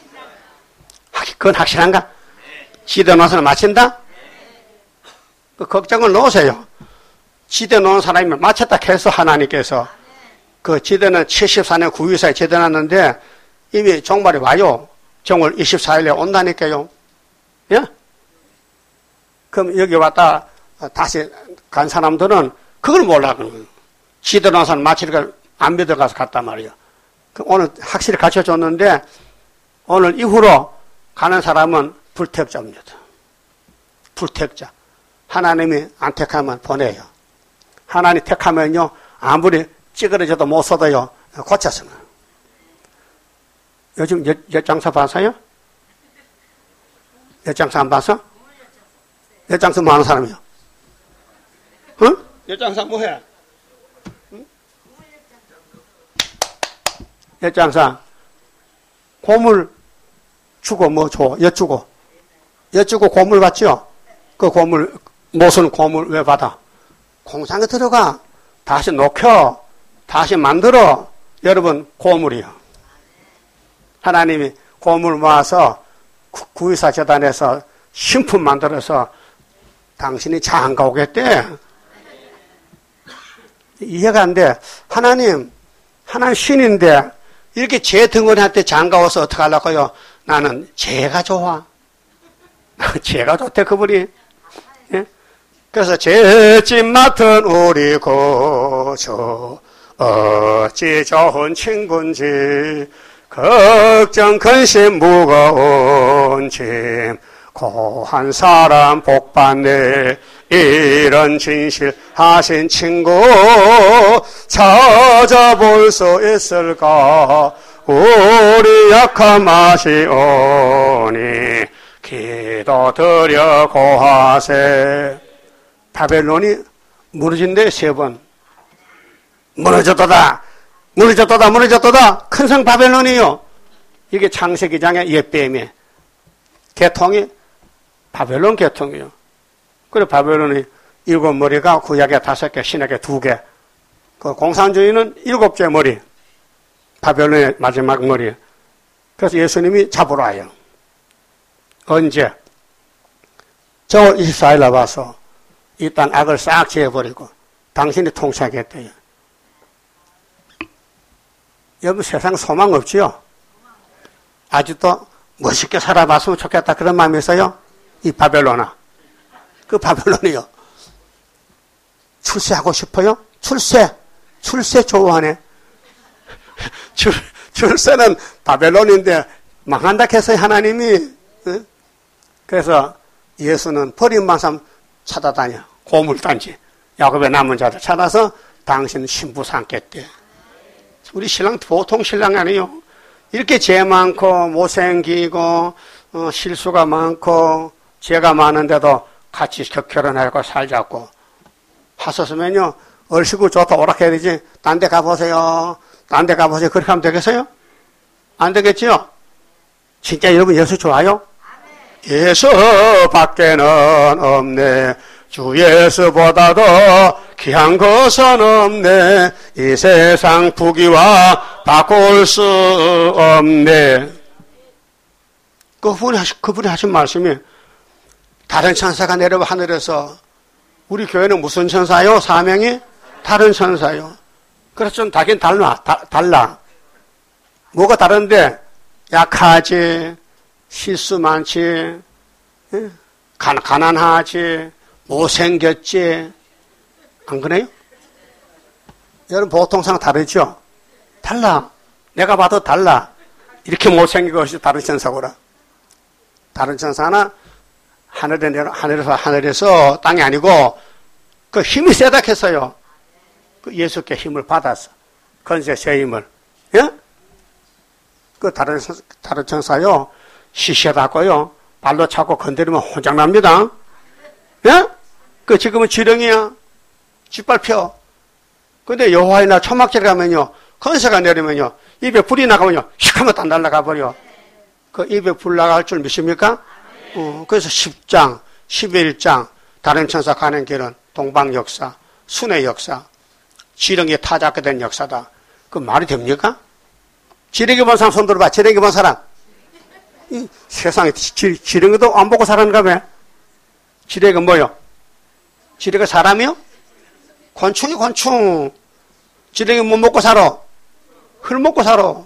그건 확실한가? 지대 놓은 사람 맞힌다? 그 걱정을 놓으세요. 지대 놓은 사람이 맞췄다 해서 하나님께서 그 지대는 74년 9.24에 지대놨는데 이미 종말이 와요. 정월 24일에 온다니까요. 예? 그럼 여기 왔다 다시 간 사람들은 그걸 몰라요. 지대 놓은 사람 맞추니까 안 믿어가서 갔단 말이에요. 오늘 확실히 가르쳐줬는데 오늘 이후로 가는 사람은 불택자입니다. 불택자. 하나님이 안 택하면 보내요. 하나님 택하면요 아무리 찌그러져도 못 써도요 고쳤어요. 요즘 엿장사 봐서요? 엿장사 안 봐서? 엿장사 뭐 하는 사람이요? 응? 엿장사 뭐 해? 응? 엿장사 고물 주고 뭐 줘? 엿 주고 고물 받죠? 그 고물 못은 고물 왜 받아? 공장에 들어가 다시 녹여 다시 만들어. 여러분 고물이요. 하나님이 고물 모아서 구의사 재단에서 신품 만들어서 당신이 장가 오겠대. 이해가 안 돼. 하나님 신인데 이렇게 제 덩어리한테 장가 와서 어떡하려고요? 나는 죄가 좋아. 죄가 좋대 그분이. 예? 그래서 죄짐 맡은 우리 고조 어찌 좋은 친구인지 걱정 근심 무거운 짐 고한 사람 복받네 이런 진실하신 친구 찾아볼 수 있을까 우리 약함하시오니 기도드려 고하세. 바벨론이 무너진대 3번. 무너졌도다. 큰 성 바벨론이요. 이게 창세기장의 옛뱀이 계통이 바벨론 계통이요. 그래 바벨론이 7머리가 구약에 5개, 신약에 2개. 그 공산주의는 7개 머리. 바벨론의 마지막 머리. 그래서 예수님이 잡으러 와요. 언제? 정월 24일 나와서 이 땅 악을 싹 지어버리고 당신이 통치하겠대요. 여러분 세상 소망 없지요? 아직도 멋있게 살아봤으면 좋겠다 그런 마음이 있어요? 이 바벨론아. 그 바벨론이요. 출세하고 싶어요? 출세 좋아하네. 출세는 바벨론인데 망한다 했어요 하나님이. 그래서 예수는 버림받은 사람 찾아다녀. 고물단지 야곱의 남은 자들 찾아서 당신 신부 삼겠대. 우리 신랑 보통 신랑이 아니에요. 이렇게 죄 많고 못생기고 실수가 많고 죄가 많은데도 같이 결혼하고 살자고 하셨으면요 얼씨구 좋다 오락해야 되지. 딴 데 가보세요. 그렇게 하면 되겠어요? 안 되겠지요? 진짜 여러분 예수 좋아요? 예수 밖에는 없네. 주 예수보다도 귀한 것은 없네. 이 세상 부귀와 바꿀 수 없네. 그분이 하신 말씀이 다른 천사가 내려와 하늘에서 우리 교회는 무슨 천사요? 사명이 다른 천사요. 그래서 좀 달라. 뭐가 다른데? 약하지, 실수 많지, 가난하지, 못생겼지. 안 그래요? 여러분 보통상 다르죠? 달라. 내가 봐도 달라. 이렇게 못생긴 것이 다른 천사구나. 다른 천사는 하늘에서 땅이 아니고 그 힘이 세다 했어요. 그 예수께 힘을 받았어. 건세 새 힘을. 예? 그 다른 천사요. 시시하다고요. 발로 차고 건드리면 혼장납니다. 예? 그 지금은 지렁이야. 짓밟혀. 근데 여호와이나 초막절에 가면요. 건세가 내리면요. 입에 불이 나가면요. 휙 하면 다 날아가 버려. 그 입에 불 나갈 줄 믿습니까? 그래서 10장, 11장, 다른 천사 가는 길은 동방 역사, 순회 역사, 지렁이에 타잡게 된 역사다. 그 말이 됩니까? 지렁이 본 사람 손 들어봐. 지렁이 본 사람. 이 세상에 지렁이도 안 보고 살았는가 봐. 지렁이가 뭐요? 지렁이가 사람이요? 곤충이 곤충. 지렁이 뭐 먹고 살아? 흙 먹고 살아.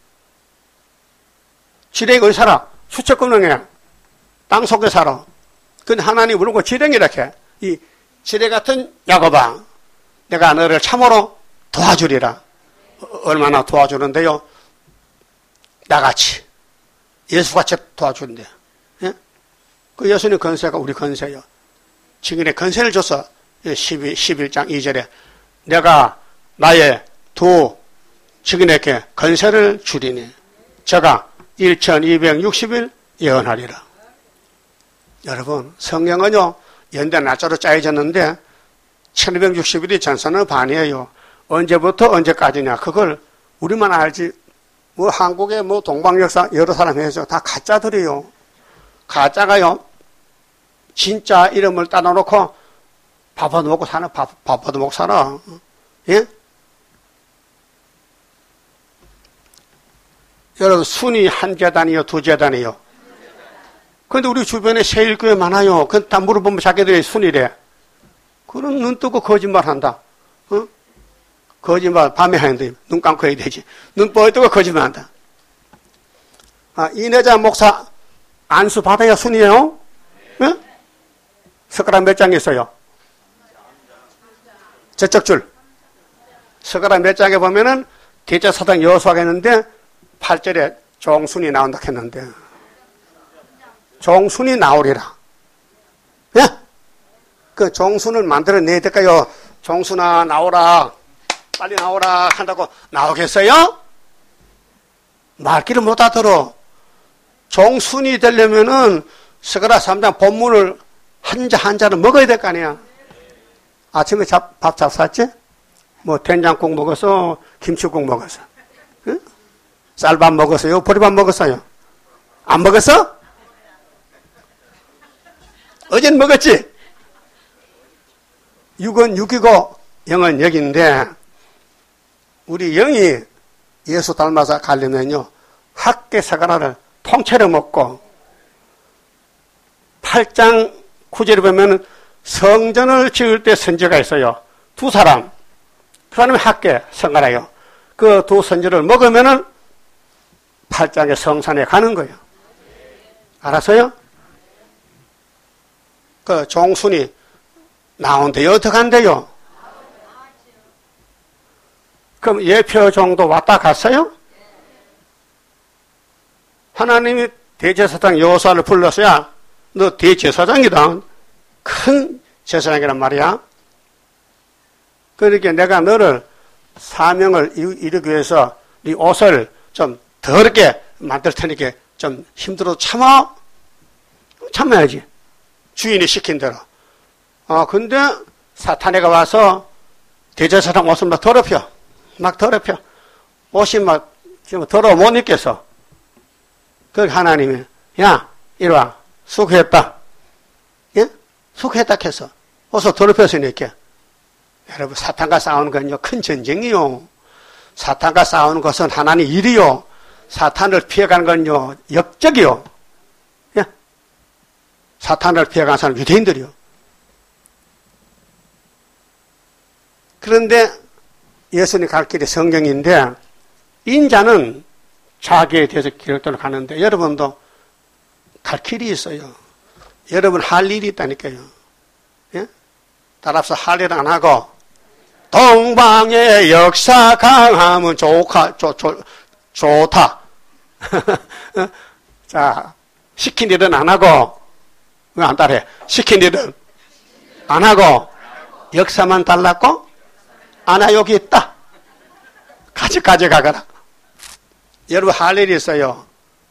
지렁이가 어디 살아? 수채구멍에 땅 속에 살아. 근데 하나님 부르고 지렁이라 해. 이 지렁이 같은 야곱아, 내가 너를 참으로 도와주리라. 얼마나 도와주는데요? 나같이 예수같이 도와주는데. 예? 그 예수님 건세가 우리 건세요. 증인의 건세를 줘서 11장 2절에 내가 나의 두 증인에게 건세를 주리니 제가 1260일 예언하리라. 여러분 성경은요 연대 날짜로 짜여졌는데 1260일이 전서는 반이에요. 언제부터 언제까지냐 그걸 우리만 알지. 뭐 한국에 뭐 동방역사 여러 사람 해서 다 가짜들이요. 가짜가요 진짜 이름을 따놓고 밥도 먹고 사나 밥도 먹고 살아. 예? 여러분 순위 한 재단이요 두 재단이요. 그런데 우리 주변에 세일교회 많아요. 그 다 물어보면 자기들이 순위래. 그럼 눈 뜨고 거짓말한다. 어? 거짓말 밤에 하는데 눈 감고 해야 되지. 눈 뻘뜨고 거짓말한다. 이내자 목사 안수 받아야 순위예요? 예? 숟가락 몇 장 있어요? 저쪽 줄. 숟가락 몇 장에 보면은 대제사장 여호수아가 했는데 8절에 종순이 나온다 했는데 종순이 나오리라. 예? 그 종순을 만들어내야 될까요? 종순아 나오라. 빨리 나오라 한다고 나오겠어요? 말귀를 못 알아들어. 종순이 되려면은 숟가락 3장 본문을 한 잔은 먹어야 될 거 아니야. 아침에 밥 샀지? 뭐 된장국 먹었어? 김치국 먹었어? 응? 쌀밥 먹었어요? 보리밥 먹었어요? 안 먹었어? 어젠 먹었지? 6은 6이고 0은 0인데 우리 0이 예수 닮아서 가려면요 학계 숟가락을 통째로 먹고 8장 9절에 보면 성전을 지을 때 선지가 있어요. 두 사람. 그 사람이 학계 숟가락이요. 그 두 선지를 먹으면은 8장의 성산에 가는 거예요. 알았어요? 그 종순이 나온대요? 어떻게 한대요? 그럼 예표 정도 왔다 갔어요? 하나님이 대제사장 여호수아를 불렀어야 너 대제사장이다. 큰 제사장이란 말이야. 그러니까 내가 너를 사명을 이루기 위해서 네 옷을 좀 더럽게 만들 테니까 좀 힘들어도 참아야지. 주인이 시킨 대로. 근데 사탄애가 와서 대제사장 옷을 막 더럽혀. 옷이 막 지금 더러워 못 입겠어. 그러니까 하나님이 야 이리 와. 수고했다. 예? 수고했다 해서 옷을 더럽혔으니까. 여러분 사탄과 싸우는 건요 큰 전쟁이요. 사탄과 싸우는 것은 하나님 일이요. 사탄을 피해가는 건요 역적이요. 예? 사탄을 피해가는 사람 유대인들이요. 그런데 예수님 갈 길이 성경인데 인자는 자기에 대해서 기록도록 하는데 여러분도 갈 길이 있어요. 여러분 할 일이 있다니까요. 예? 따라서 할 일 안 하고 동방의 역사 강함은 좋다. 자, 시킨 일은 안 하고 왜 안 따라해? 시킨 일은 안 하고 역사만 달랐고 아나 여기 있다. 같이 가져가거라. 여러분 할 일이 있어요.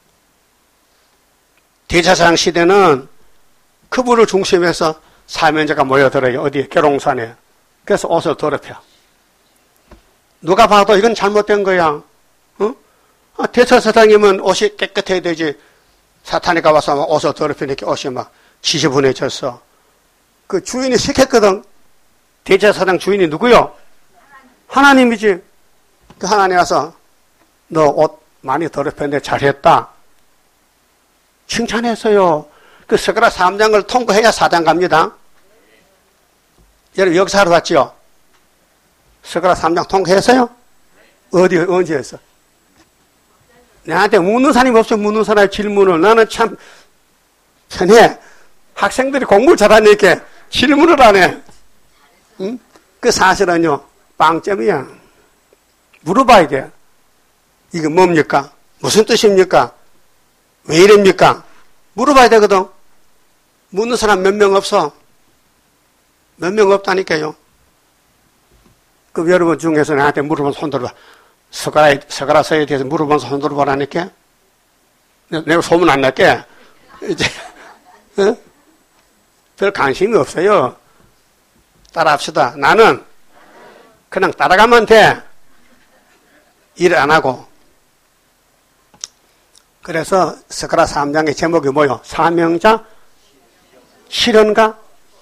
대제사장 시대는 그분을 중심해서 사면제가 모여들어요. 어디? 계룡산에. 그래서 옷을 더럽혀. 누가 봐도 이건 잘못된 거야. 어? 대제사장이면 옷이 깨끗해야 되지. 사탄이가 와서 옷을 더럽히니까 옷이 막 지저분해졌어. 그 주인이 시켰거든. 대제사장 주인이 누구요? 하나님이지. 그 하나님 와서 너 옷 많이 더럽혔는데 잘했다. 칭찬했어요. 그 스가랴 3장을 통과해야 4장 갑니다. 여러분 역사로 왔지요? 스가랴 3장 통과했어요? 언제 했어? 나한테 묻는 사람이 없어. 묻는 사람의 질문을. 나는 참 편해. 학생들이 공부를 잘하니까 질문을 안 해. 응? 그 사실은요, 빵점이야. 물어봐야 돼. 이게 뭡니까? 무슨 뜻입니까? 왜 이럽니까? 물어봐야 되거든. 묻는 사람 몇 명 없어. 몇 명 없다니까요. 그 여러분 중에서 나한테 물어보면 손 들어봐. 스가랴서에 대해서 물어보면 손 들어보라니까. 내가 소문 안 낼게. 이제 어? 별 관심이 없어요. 따라합시다. 나는 그냥 따라가면 돼. 일 안 하고. 그래서 스가랴 3장의 제목이 뭐요? 사명자, 실현가,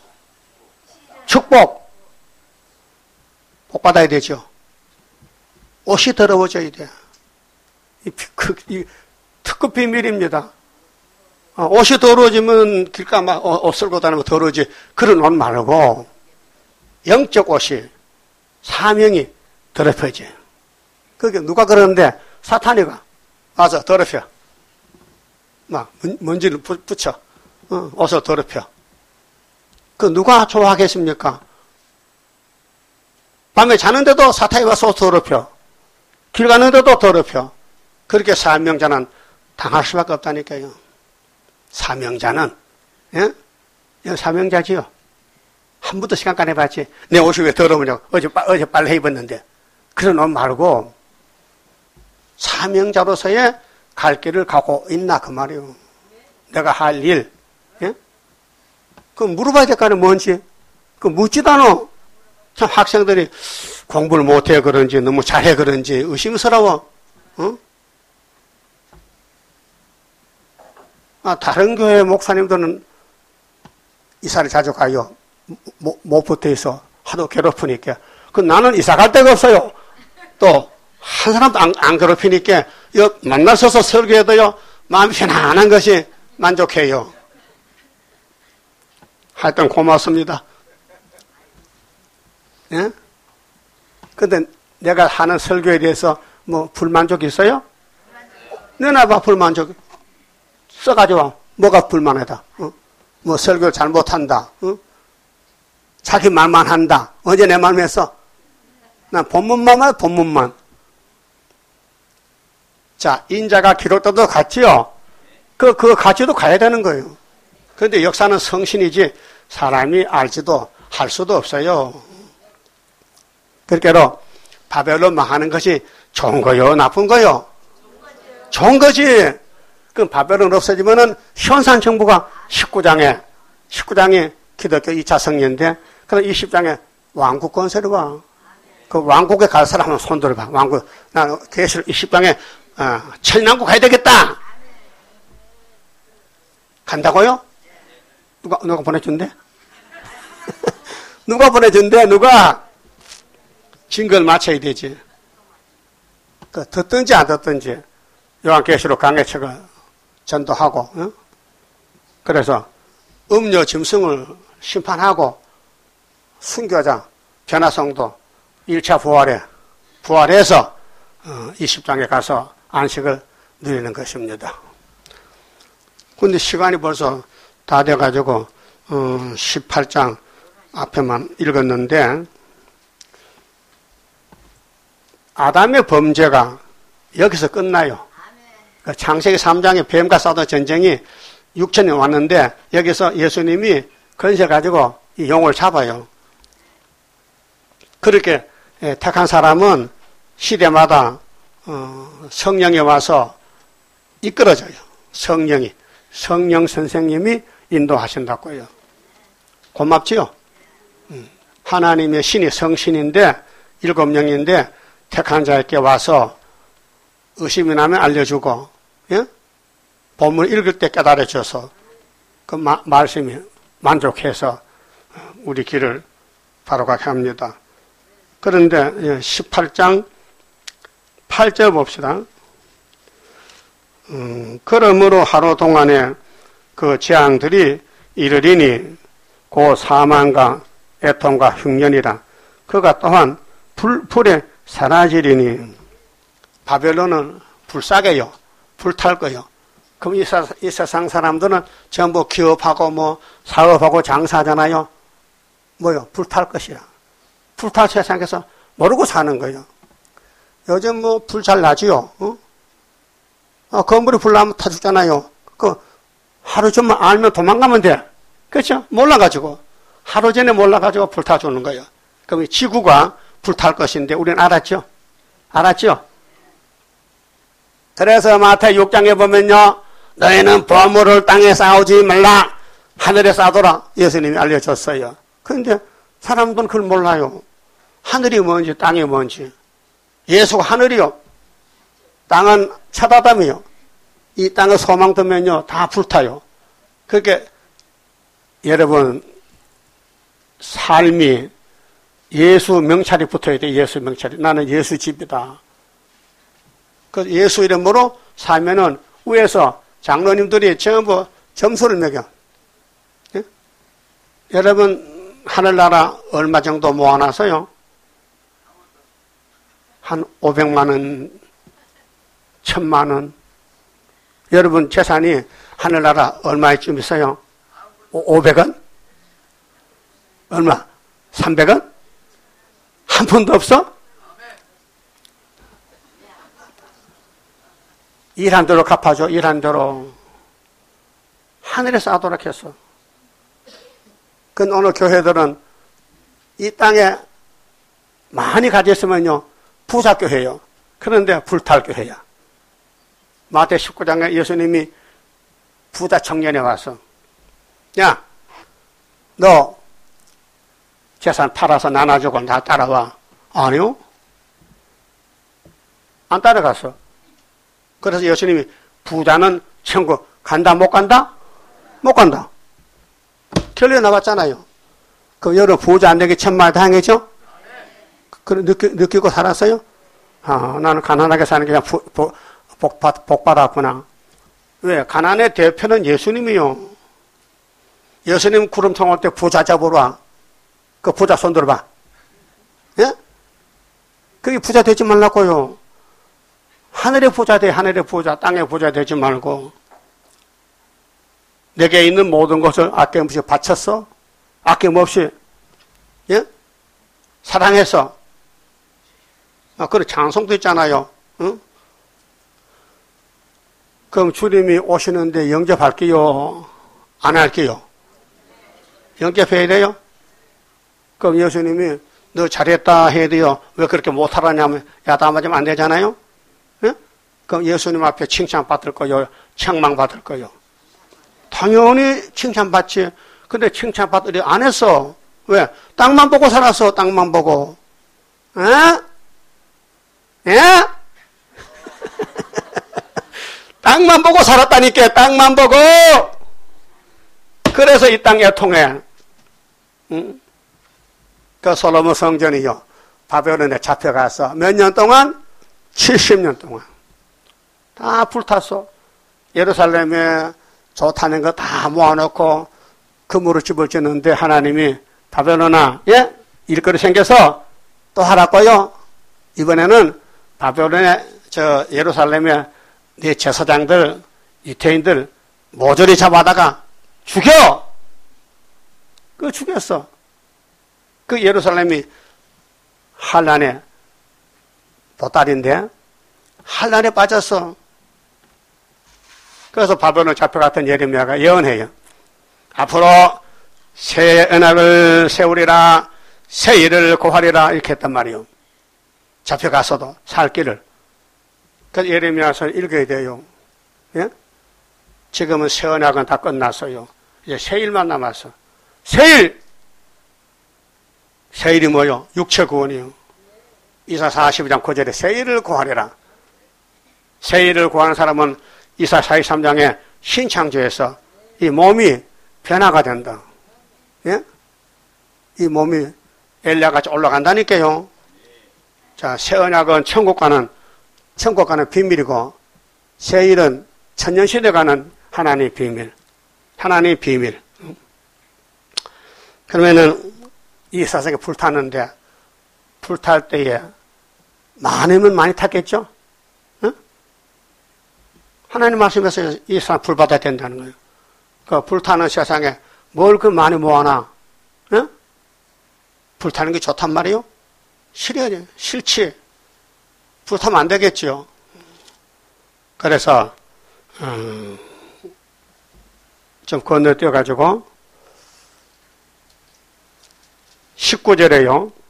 축복. 복 받아야 되죠. 옷이 더러워져야 돼. 이 특급 비밀입니다. 옷이 더러워지면 길가막 옷 쓸고 다니면 더러워지. 그런 옷 말고 영적 옷이 사명이 더럽혀져. 그게 누가 그러는데 사탄이가 와서 더럽혀. 막 먼지를 붙여. 옷을 더럽혀. 그 누가 좋아하겠습니까? 밤에 자는데도 사탄이 와서 옷 더럽혀. 길 가는데도 더럽혀. 그렇게 사명자는 당할 수밖에 없다니까요. 사명자는, 예? 사명자지요. 한 번도 시간간 해봤지. 내 옷이 왜 더러우냐고. 어제 빨래 입었는데. 그런 옷 말고, 사명자로서의 갈 길을 가고 있나, 그 말이요. 내가 할 일, 예? 그 물어봐야 될 거 아니야, 뭔지. 그 묻지도 않아. 참 학생들이 공부를 못해 그런지, 너무 잘해 그런지 의심스러워. 어? 다른 교회 목사님들은 이사를 자주 가요. 못 붙어 있어. 하도 괴롭히니까. 그 나는 이사 갈 데가 없어요. 또, 한 사람도 안 괴롭히니까, 만나서서 설교해도요, 마음이 편안한 것이 만족해요. 하여튼 고맙습니다. 예? 근데 내가 하는 설교에 대해서 뭐 불만족 있어요? 내놔봐, 불만족. 써가지고 뭐가 불만하다. 뭐 설교 잘못한다. 자기 말만 한다. 언제 내 말만 했어? 난 본문만 해, 본문만. 자, 인자가 기록돼도 같지요? 그 가치도 가야 되는 거예요. 그런데 역사는 성신이지 사람이 알지도 할 수도 없어요. 그러니까 바벨론 망하는 것이 좋은 거요? 나쁜 거요? 좋은 거지. 그럼 바벨론 없어지면은 현산 정부가 19장이 기독교 2차 성리인데, 그럼 20장에 왕국 건설을 와. 그 왕국에 갈 사람은 손 들어봐. 왕국. 나 계시록 20장에 천년왕국 가야 되겠다. 간다고요? 누가 보내준대? 누가 보내준대? 누가? 증거를 맞춰야 되지. 그 듣든지 안 듣든지 요한계시록 강해책을 전도하고, 어? 그래서 음료 짐승을 심판하고 순교자 변화성도 1차 부활해서 20장에 가서 안식을 누리는 것입니다. 근데 시간이 벌써 다 돼가지고 18장 앞에만 읽었는데 아담의 범죄가 여기서 끝나요. 창세기 3장에 뱀과 싸우던 전쟁이 6천년 왔는데 여기서 예수님이 건세 가지고 이 용을 잡아요. 그렇게 택한 사람은 시대마다 성령이 와서 이끌어져요. 성령 선생님이 인도하신다고요. 고맙지요? 하나님의 신이 성신인데 7명인데 택한 자에게 와서 의심이 나면 알려주고, 예? 본문 읽을 때 깨달아줘서 그 말씀이 만족해서 우리 길을 바로 가게 합니다. 그런데 18장 8절 봅시다. 그러므로 하루 동안에 그 재앙들이 이르리니 고 사망과 애통과 흉년이라. 그가 또한 불에 사라지리니. 바벨론은 불싸게요. 불탈 거요. 그럼 이 세상 사람들은 전부 기업하고 뭐 사업하고 장사하잖아요. 뭐요? 불탈 것이야. 불탈 세상에서 모르고 사는 거예요. 요즘 뭐 불 잘 나지요. 건물이 불 나면 타 죽잖아요. 그 하루 전만 알면 도망가면 돼. 그렇죠? 몰라가지고 하루 전에 몰라가지고 불타 주는 거예요. 그럼 이 지구가 불탈 것인데 우리는 알았죠? 알았죠? 그래서 마태복음 6장에 보면요, 너희는 보물을 땅에 쌓지 말라, 하늘에 쌓아둬라. 예수님이 알려줬어요. 그런데 사람들은 그걸 몰라요. 하늘이 뭔지 땅이 뭔지. 예수가 하늘이요. 땅은 첫 아담이요. 이 땅에 소망 두면요 다 불타요. 그렇게 여러분 삶이 예수 명찰이 붙어야 돼. 예수 명찰이. 나는 예수 집이다. 그 예수 이름으로 살면은 위에서 장로님들이 전부 점수를 매겨. 예? 여러분 하늘나라 얼마 정도 모아놔서요? 한 500만 원, 1000만 원. 여러분 재산이 하늘나라 얼마쯤 있어요? 500원? 얼마? 300원? 한 푼도 없어? 일한 대로 갚아줘. 일한 대로. 하늘에 쌓도록 했어. 근데 오늘 교회들은 이 땅에 많이 가졌으면요 부자 교회예요. 그런데 불탈 교회야. 마태 19장에 예수님이 부자 청년에 와서 야, 너 재산 팔아서 나눠주고 나 따라와. 아니요. 안 따라갔어. 그래서 예수님이 부자는 천국 간다 못 간다? 못 간다. 결론이 나왔잖아요. 그 여러분 부자 안 되게 천만 다행이죠? 그걸 느끼고 살았어요? 아, 나는 가난하게 사는 게 그냥 복 받았구나. 왜? 가난의 대표는 예수님이요. 예수님 구름통 올 때 부자 잡으러 와. 그 부자 손 들어봐. 예? 그게 부자 되지 말라고요. 하늘의 부자 돼. 하늘의 부자. 땅의 부자 되지 말고. 내게 있는 모든 것을 아낌없이 바쳤어. 아낌없이. 예? 사랑해서. 그런 찬송도 있잖아요. 응? 그럼 주님이 오시는데 영접할게요? 안 할게요? 영접해야 돼요? 그럼 예수님이 너 잘했다 해야 돼요? 왜 그렇게 못하라냐면 야단맞으면 안 되잖아요? 예? 그럼 예수님 앞에 칭찬받을 거요? 책망받을 거요? 당연히 칭찬받지. 근데 칭찬받으려 안 했어. 왜? 땅만 보고 살았어. 땅만 보고. 에? 예? 땅만 보고 살았다니까. 땅만 보고. 그래서 이 땅에 통해. 응? 그 솔로몬 성전이요. 바벨론에 잡혀가서 몇 년 동안? 70년 동안. 다 불탔어. 예루살렘에 좋다는 거 다 모아놓고 금으로 집을 짓는데 하나님이 바벨론아, 예? 일거리 생겨서 또 하라고요? 이번에는 바벨론에 예루살렘에 네 제사장들, 유태인들 모조리 잡아다가 죽여! 그 죽였어. 그 예루살렘이 환란의 보따리인데 환란에 빠졌어. 그래서 바벨론 잡혀갔던 예레미야가 예언해요. 앞으로 새 언약을 세우리라, 새 일을 고하리라 이렇게 했단 말이에요. 잡혀갔어도 살 길을. 그래서 예레미야서 읽어야 돼요. 예? 지금은 새 언약은 다 끝났어요. 이제 새 일만 남았어. 새 일! 새 일이 뭐요? 육체 구원이요. 이사 42장 9절에 새 일을 구하리라. 새 일을 구하는 사람은 이사 43장에 신창조에서 이 몸이 변화가 된다. 예? 이 몸이 엘리야같이 올라간다니까요. 자, 새 언약은 천국 가는 비밀이고, 새 일은 천년시대 가는 하나님의 비밀. 하나님의 비밀. 그러면은 이 세상에 불타는데, 불탈 때에 많으면 많이 탔겠죠? 응? 하나님 말씀에서 이 세상 불받아야 된다는 거예요. 그 불타는 세상에 뭘 그 많이 모아놔? 응? 불타는 게 좋단 말이에요? 싫어요. 싫지. 불타면 안 되겠죠. 그래서 좀 건너뛰어가지고 19절에요.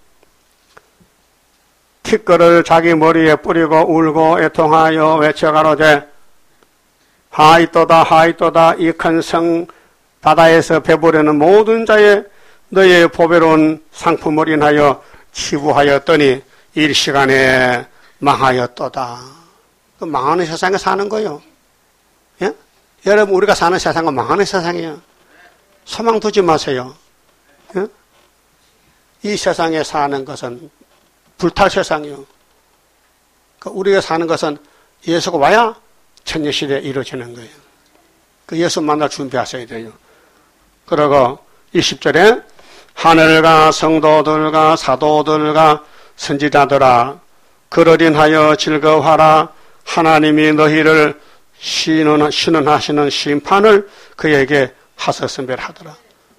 티끌을 자기 머리에 뿌리고 울고 애통하여 외쳐가로되 하이또다 하이또다 이 큰 성 바다에서 배부르는 모든 자의 너의 보배로운 상품을 인하여 치부하였더니 일시간에 망하였도다. 그 망하는 세상에 사는 거예요. 예? 여러분 우리가 사는 세상은 망하는 세상이에요. 소망 두지 마세요. 예? 이 세상에 사는 것은 불탈 세상이요. 우리가 사는 것은 예수가 와야 천년시대에 이루어지는 거예요. 그 예수 만날 준비하셔야 돼요. 그리고 20절에 하늘과 성도들과 사도들과 선지자들아 그러린하여 즐거워하라. 하나님이 너희를 신원하시는 심판을 그에게 하셨음이라더라.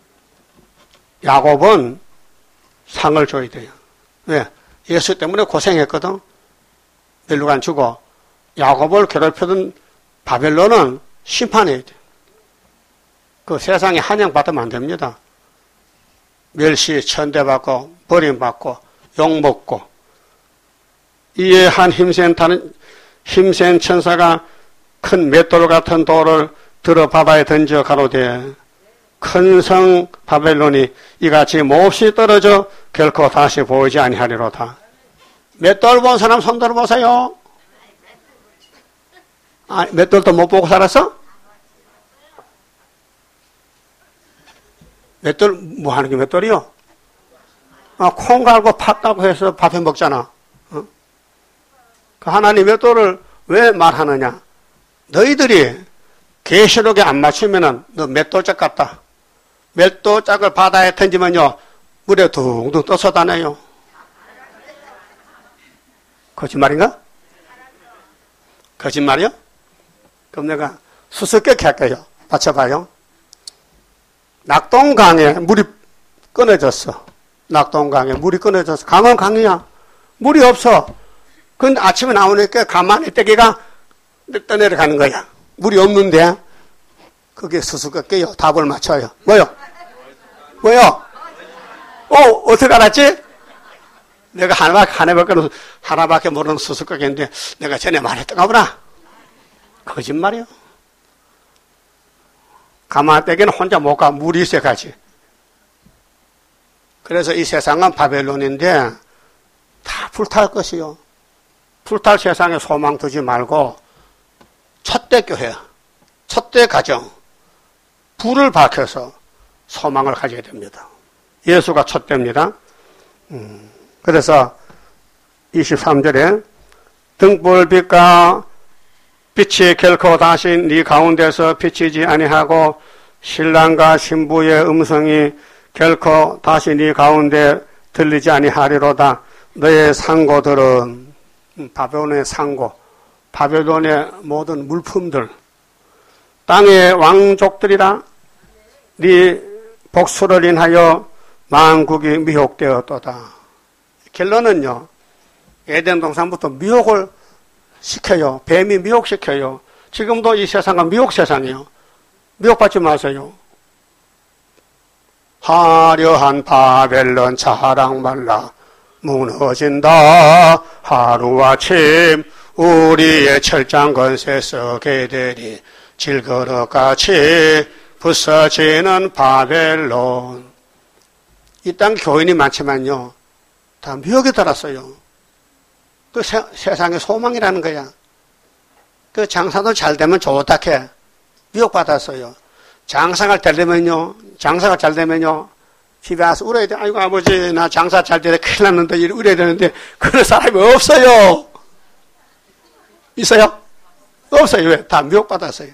야곱은 상을 줘야 돼요. 왜? 예수 때문에 고생했거든. 멜루간 주고 야곱을 괴롭히던 바벨론은 심판해야 돼. 그 세상에 한양받으면 안 됩니다. 멸시, 천대받고 버림받고 욕먹고. 이에 한 힘센 천사가 큰 맷돌 같은 돌을 들어 바다에 던져 가로되 큰 성 바벨론이 이같이 몹시 떨어져 결코 다시 보이지 아니하리로다. 맷돌 본 사람 손 들어보세요. 아, 맷돌도 못 보고 살았어? 맷돌 뭐 하는 게 맷돌이요? 아, 콩 갈고 팥 따고 해서 밥해 먹잖아. 어? 그 하나님 맷돌을 왜 말하느냐? 너희들이 계시록에 안 맞추면은 너 맷돌짝 같다. 맷돌짝을 바다에 던지면요 물에 둥둥 떠서 다녀요. 거짓말인가? 거짓말이요? 그럼 내가 수수께끼 할게요. 맞춰봐요. 낙동강에 물이 끊어졌어. 낙동강에 물이 끊어졌어. 강은 강이야. 물이 없어. 근데 아침에 나오니까 가만히 떼기가 떠내려가는 거야. 물이 없는데 그게 수수께끼요. 답을 맞춰요. 뭐요? 어떻게 알았지? 내가 하나밖에 모르는 수수께끼인데 내가 전에 말했던가 보나? 거짓말이요. 가만히 떼기는 혼자 못 가. 물이 있어야 가지. 그래서 이 세상은 바벨론인데 다 불탈 것이요. 불탈 세상에 소망 두지 말고 첫대 교회, 첫대 가정, 불을 밝혀서 소망을 가져야 됩니다. 예수가 첫대입니다. 그래서 23절에 등불빛과 빛이 결코 다시 네 가운데서 비치지 아니하고 신랑과 신부의 음성이 결코 다시 네 가운데 들리지 아니하리로다. 너의 상고들은 바벨론의 상고, 바벨론의 모든 물품들, 땅의 왕족들이라 네 복수를 인하여 만국이 미혹되었도다. 결론은요, 에덴 동산부터 미혹을 시켜요. 뱀이 미혹시켜요. 지금도 이 세상은 미혹 세상이에요. 미혹받지 마세요. 화려한 바벨론 자랑 말라 무너진다. 하루아침 우리의 철장 건세 썩게 되리. 질그릇같이 부서지는 바벨론. 이 땅 교인이 많지만요, 다 미혹에 들었어요. 그 세상의 소망이라는 거야. 그 장사도 잘 되면 좋다 해. 미혹받았어요. 장사가 잘 되면요, 집에 와서 울어야 돼. 아이고, 아버지, 나 장사 잘 되래. 큰일 났는데, 울어야 되는데, 그런 사람이 없어요. 있어요? 없어요. 왜? 다 미혹받았어요.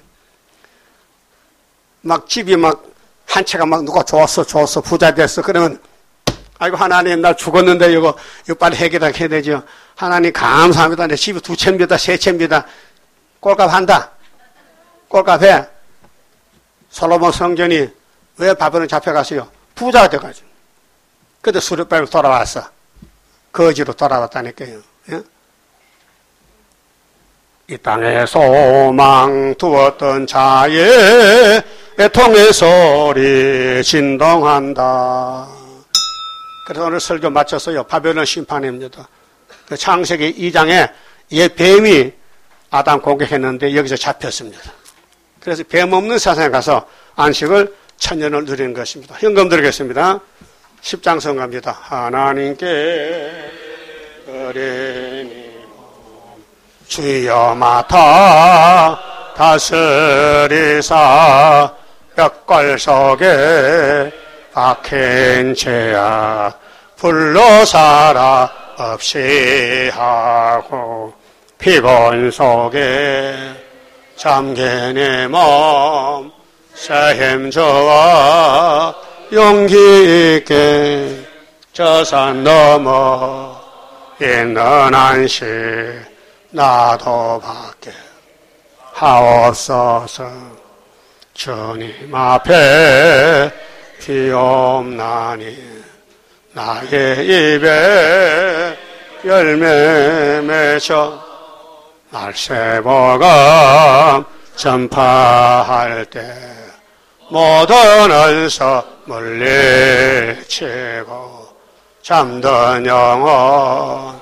막 집이 막, 한 채가 막 누가 줬어. 부자 됐어. 그러면, 아이고, 하나님, 나 죽었는데, 이거 빨리 해결해야 되죠. 하나님, 감사합니다. 내 집이 2채입니다. 3채입니다. 꼴값 한다. 꼴값 해. 솔로몬 성전이 왜 바벨론 잡혀갔어요? 부자가 돼가지고. 그때 수르 빨고 돌아왔어. 거지로 돌아왔다니까요. 예? 이 땅에 소망 두었던 자의 애통의 소리 진동한다. 그래서 오늘 설교 마쳤어요. 바벨론 심판입니다. 그 창세기 2장에 얘 뱀이 아담 공격했는데 여기서 잡혔습니다. 그래서 뱀 없는 세상에 가서 안식을 천년을 누리는 것입니다. 현금 드리겠습니다. 10장 성갑니다. 하나님께 어린이 주여 맡아 다스리사 벽걸 속에 박힌 죄악 불러사라 없이 하고 피곤 속에 잠긴 내 몸 새힘 저와 용기 있게 저 산 넘어 있는 안식 나도 받게 하옵소서. 주님 앞에 비옵나니 나의 입에 열매 맺어 말세보감 전파할 때 모든 언서 물리치고 잠든 영혼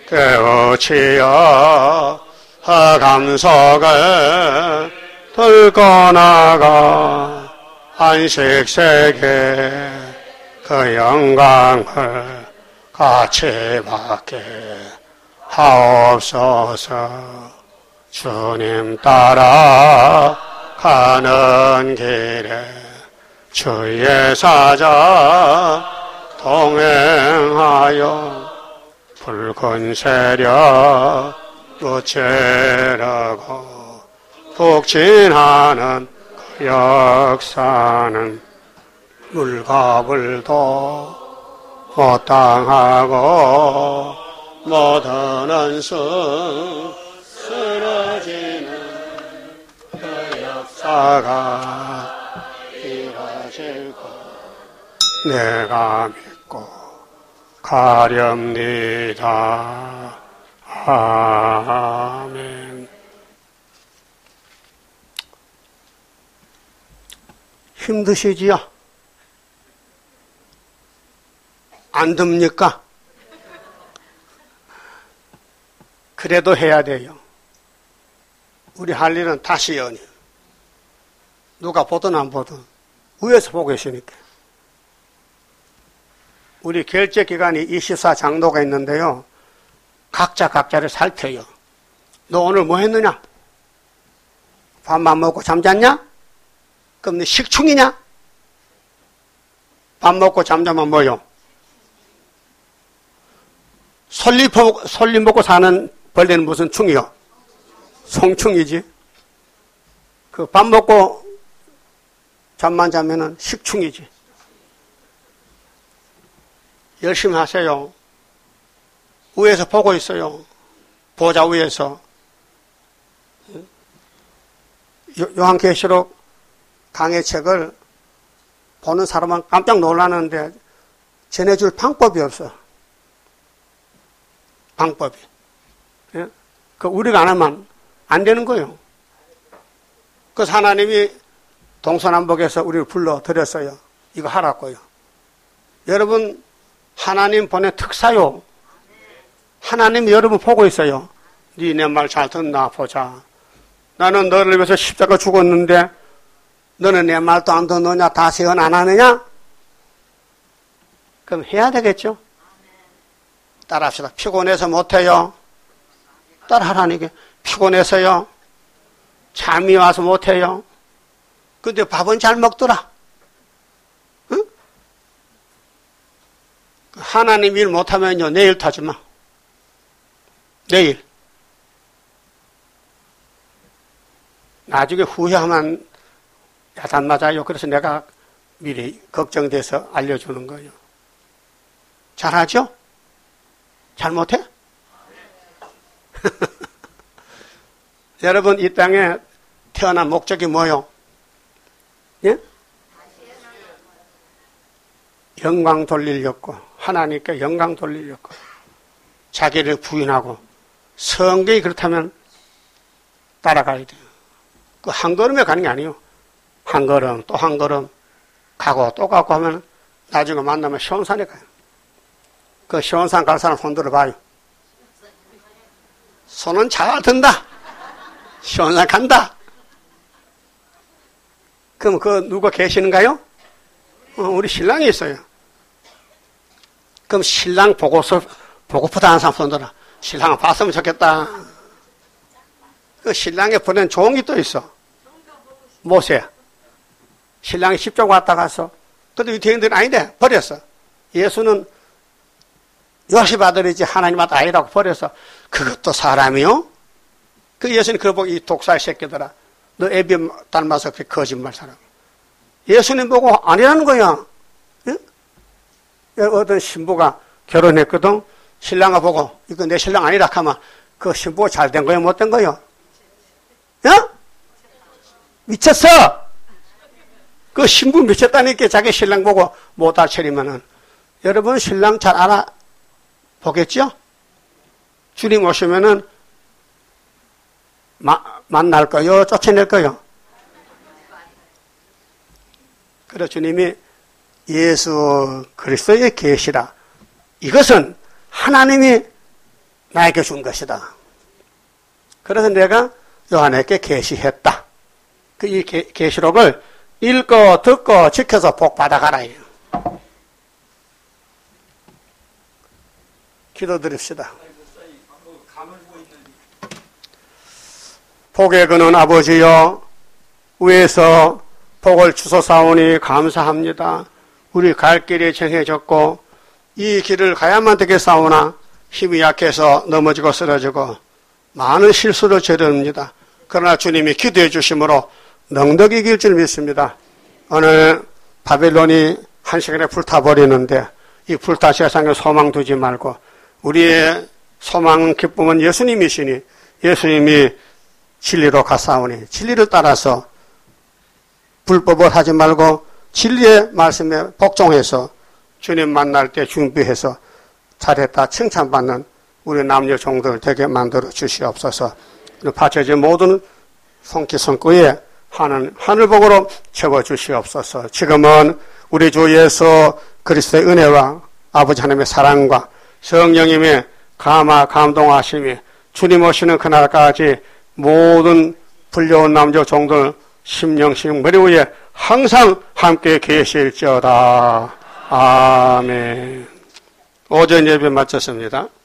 깨우치어 흑암 속을 들고 나가 안식세계 그 영광을 같이 받게 하옵소서. 주님 따라 가는 길에 주의 사자 동행하여 붉은 세력 무찌르고 북진하는 그 역사는 물과 불도 못 당하고 모든 원수 쓰러지는 그 역사가 이루어질 것 내가 믿고 가렵니다. 아멘. 힘드시지요? 안 듭니까? 그래도 해야 돼요. 우리 할 일은 다시 연이. 누가 보든 안 보든 위에서 보고 계시니까. 우리 결제기관이 24 장로가 있는데요. 각자를 살펴요. 너 오늘 뭐 했느냐? 밥만 먹고 잠잤냐? 그럼 너 식충이냐? 밥 먹고 잠자면 뭐요? 솔잎 먹고 사는 벌레는 무슨 충이요? 송충이지. 그 밥 먹고 잠만 자면은 식충이지. 열심히 하세요. 위에서 보고 있어요. 보좌 위에서. 요한계시록 강의 책을 보는 사람은 깜짝 놀라는데 전해줄 방법이 없어. 방법이. 예? 그 우리가 안 하면 안 되는 거예요. 그래서 하나님이 동서남북에서 우리를 불러드렸어요. 이거 하라고요. 여러분, 하나님 보낸 특사요. 하나님이 여러분 보고 있어요. 네 내 말 잘 듣나 보자. 나는 너를 위해서 십자가 죽었는데 너는 내 말도 안 듣느냐? 다 세언 안 하느냐? 그럼 해야 되겠죠? 따라합시다. 피곤해서 못해요. 따라하라니까. 피곤해서요. 잠이 와서 못해요. 근데 밥은 잘 먹더라. 응? 하나님 일 못하면요. 내일 타지 마. 내일. 나중에 후회하면 야단 맞아요. 그래서 내가 미리 걱정돼서 알려주는 거예요. 잘하죠? 잘 못해? 여러분, 이 땅에 태어난 목적이 뭐요? 예? 영광 돌리려고, 하나님께 영광 돌리려고, 자기를 부인하고, 성경이 그렇다면 따라가야 돼요. 그 한 걸음에 가는 게 아니에요. 한 걸음, 또 한 걸음, 가고 또 가고 하면 나중에 만나면 시온산에 가요. 그 시온산 갈 사람 손 들어봐요. 손은 잘 든다. 시온산 간다. 그럼 그 누가 계시는가요? 우리 신랑이 있어요. 그럼 신랑 보고프다 하는 사람 손 들어. 신랑을 봤으면 좋겠다. 그 신랑에 보낸 종이 또 있어. 모세. 신랑이 십자가 왔다 갔어. 근데 유대인들은 아닌데 버렸어. 예수는 요셉 아들이지 하나님 아들 아니라고 버려서 그것도 사람이요? 그 예수님 그거 보고 이 독살 새끼들아. 너 애비 닮아서 그 거짓말 사람. 예수님 보고 아니라는 거야. 예? 어떤 신부가 결혼했거든. 신랑을 보고 이거 내 신랑 아니라 하면 그 신부가 잘 된 거야 못 된 거야? 야? 미쳤어! 그 신부 미쳤다니까 자기 신랑 보고 못 알차리면은. 여러분 신랑 잘 알아보겠죠? 주님 오시면은 만날 거요? 쫓아낼 거요? 그래서 주님이 예수 그리스도의 계시라. 이것은 하나님이 나에게 준 것이다. 그래서 내가 요한에게 계시했다. 그 이 계시록을 읽고 듣고 지켜서 복 받아가라. 기도드립시다. 복의 근원 아버지여, 위에서 복을 주소사오니 감사합니다. 우리 갈 길이 정해졌고 이 길을 가야만 되겠사오나 힘이 약해서 넘어지고 쓰러지고 많은 실수를 저지릅니다. 그러나 주님이 기도해 주심으로 넉넉히 이길 줄 믿습니다. 오늘 바벨론이 한 시간에 불타버리는데 이 불타 세상에 소망 두지 말고 우리의 소망 기쁨은 예수님이시니 예수님이 진리로 가사오니 진리를 따라서 불법을 하지 말고 진리의 말씀에 복종해서 주님 만날 때 준비해서 잘했다 칭찬받는 우리 남녀 종들 되게 만들어 주시옵소서. 바쳐진 모든 손기손구에 하늘복으로 채워주시옵소서. 지금은 우리 주 예수 그리스도의 은혜와 아버지 하나님의 사랑과 성령님의 감동하심이 주님 오시는 그날까지 모든 불려온 남녀 종들 심령심 머리 위에 항상 함께 계실지어다. 아멘. 오전 예배 마쳤습니다.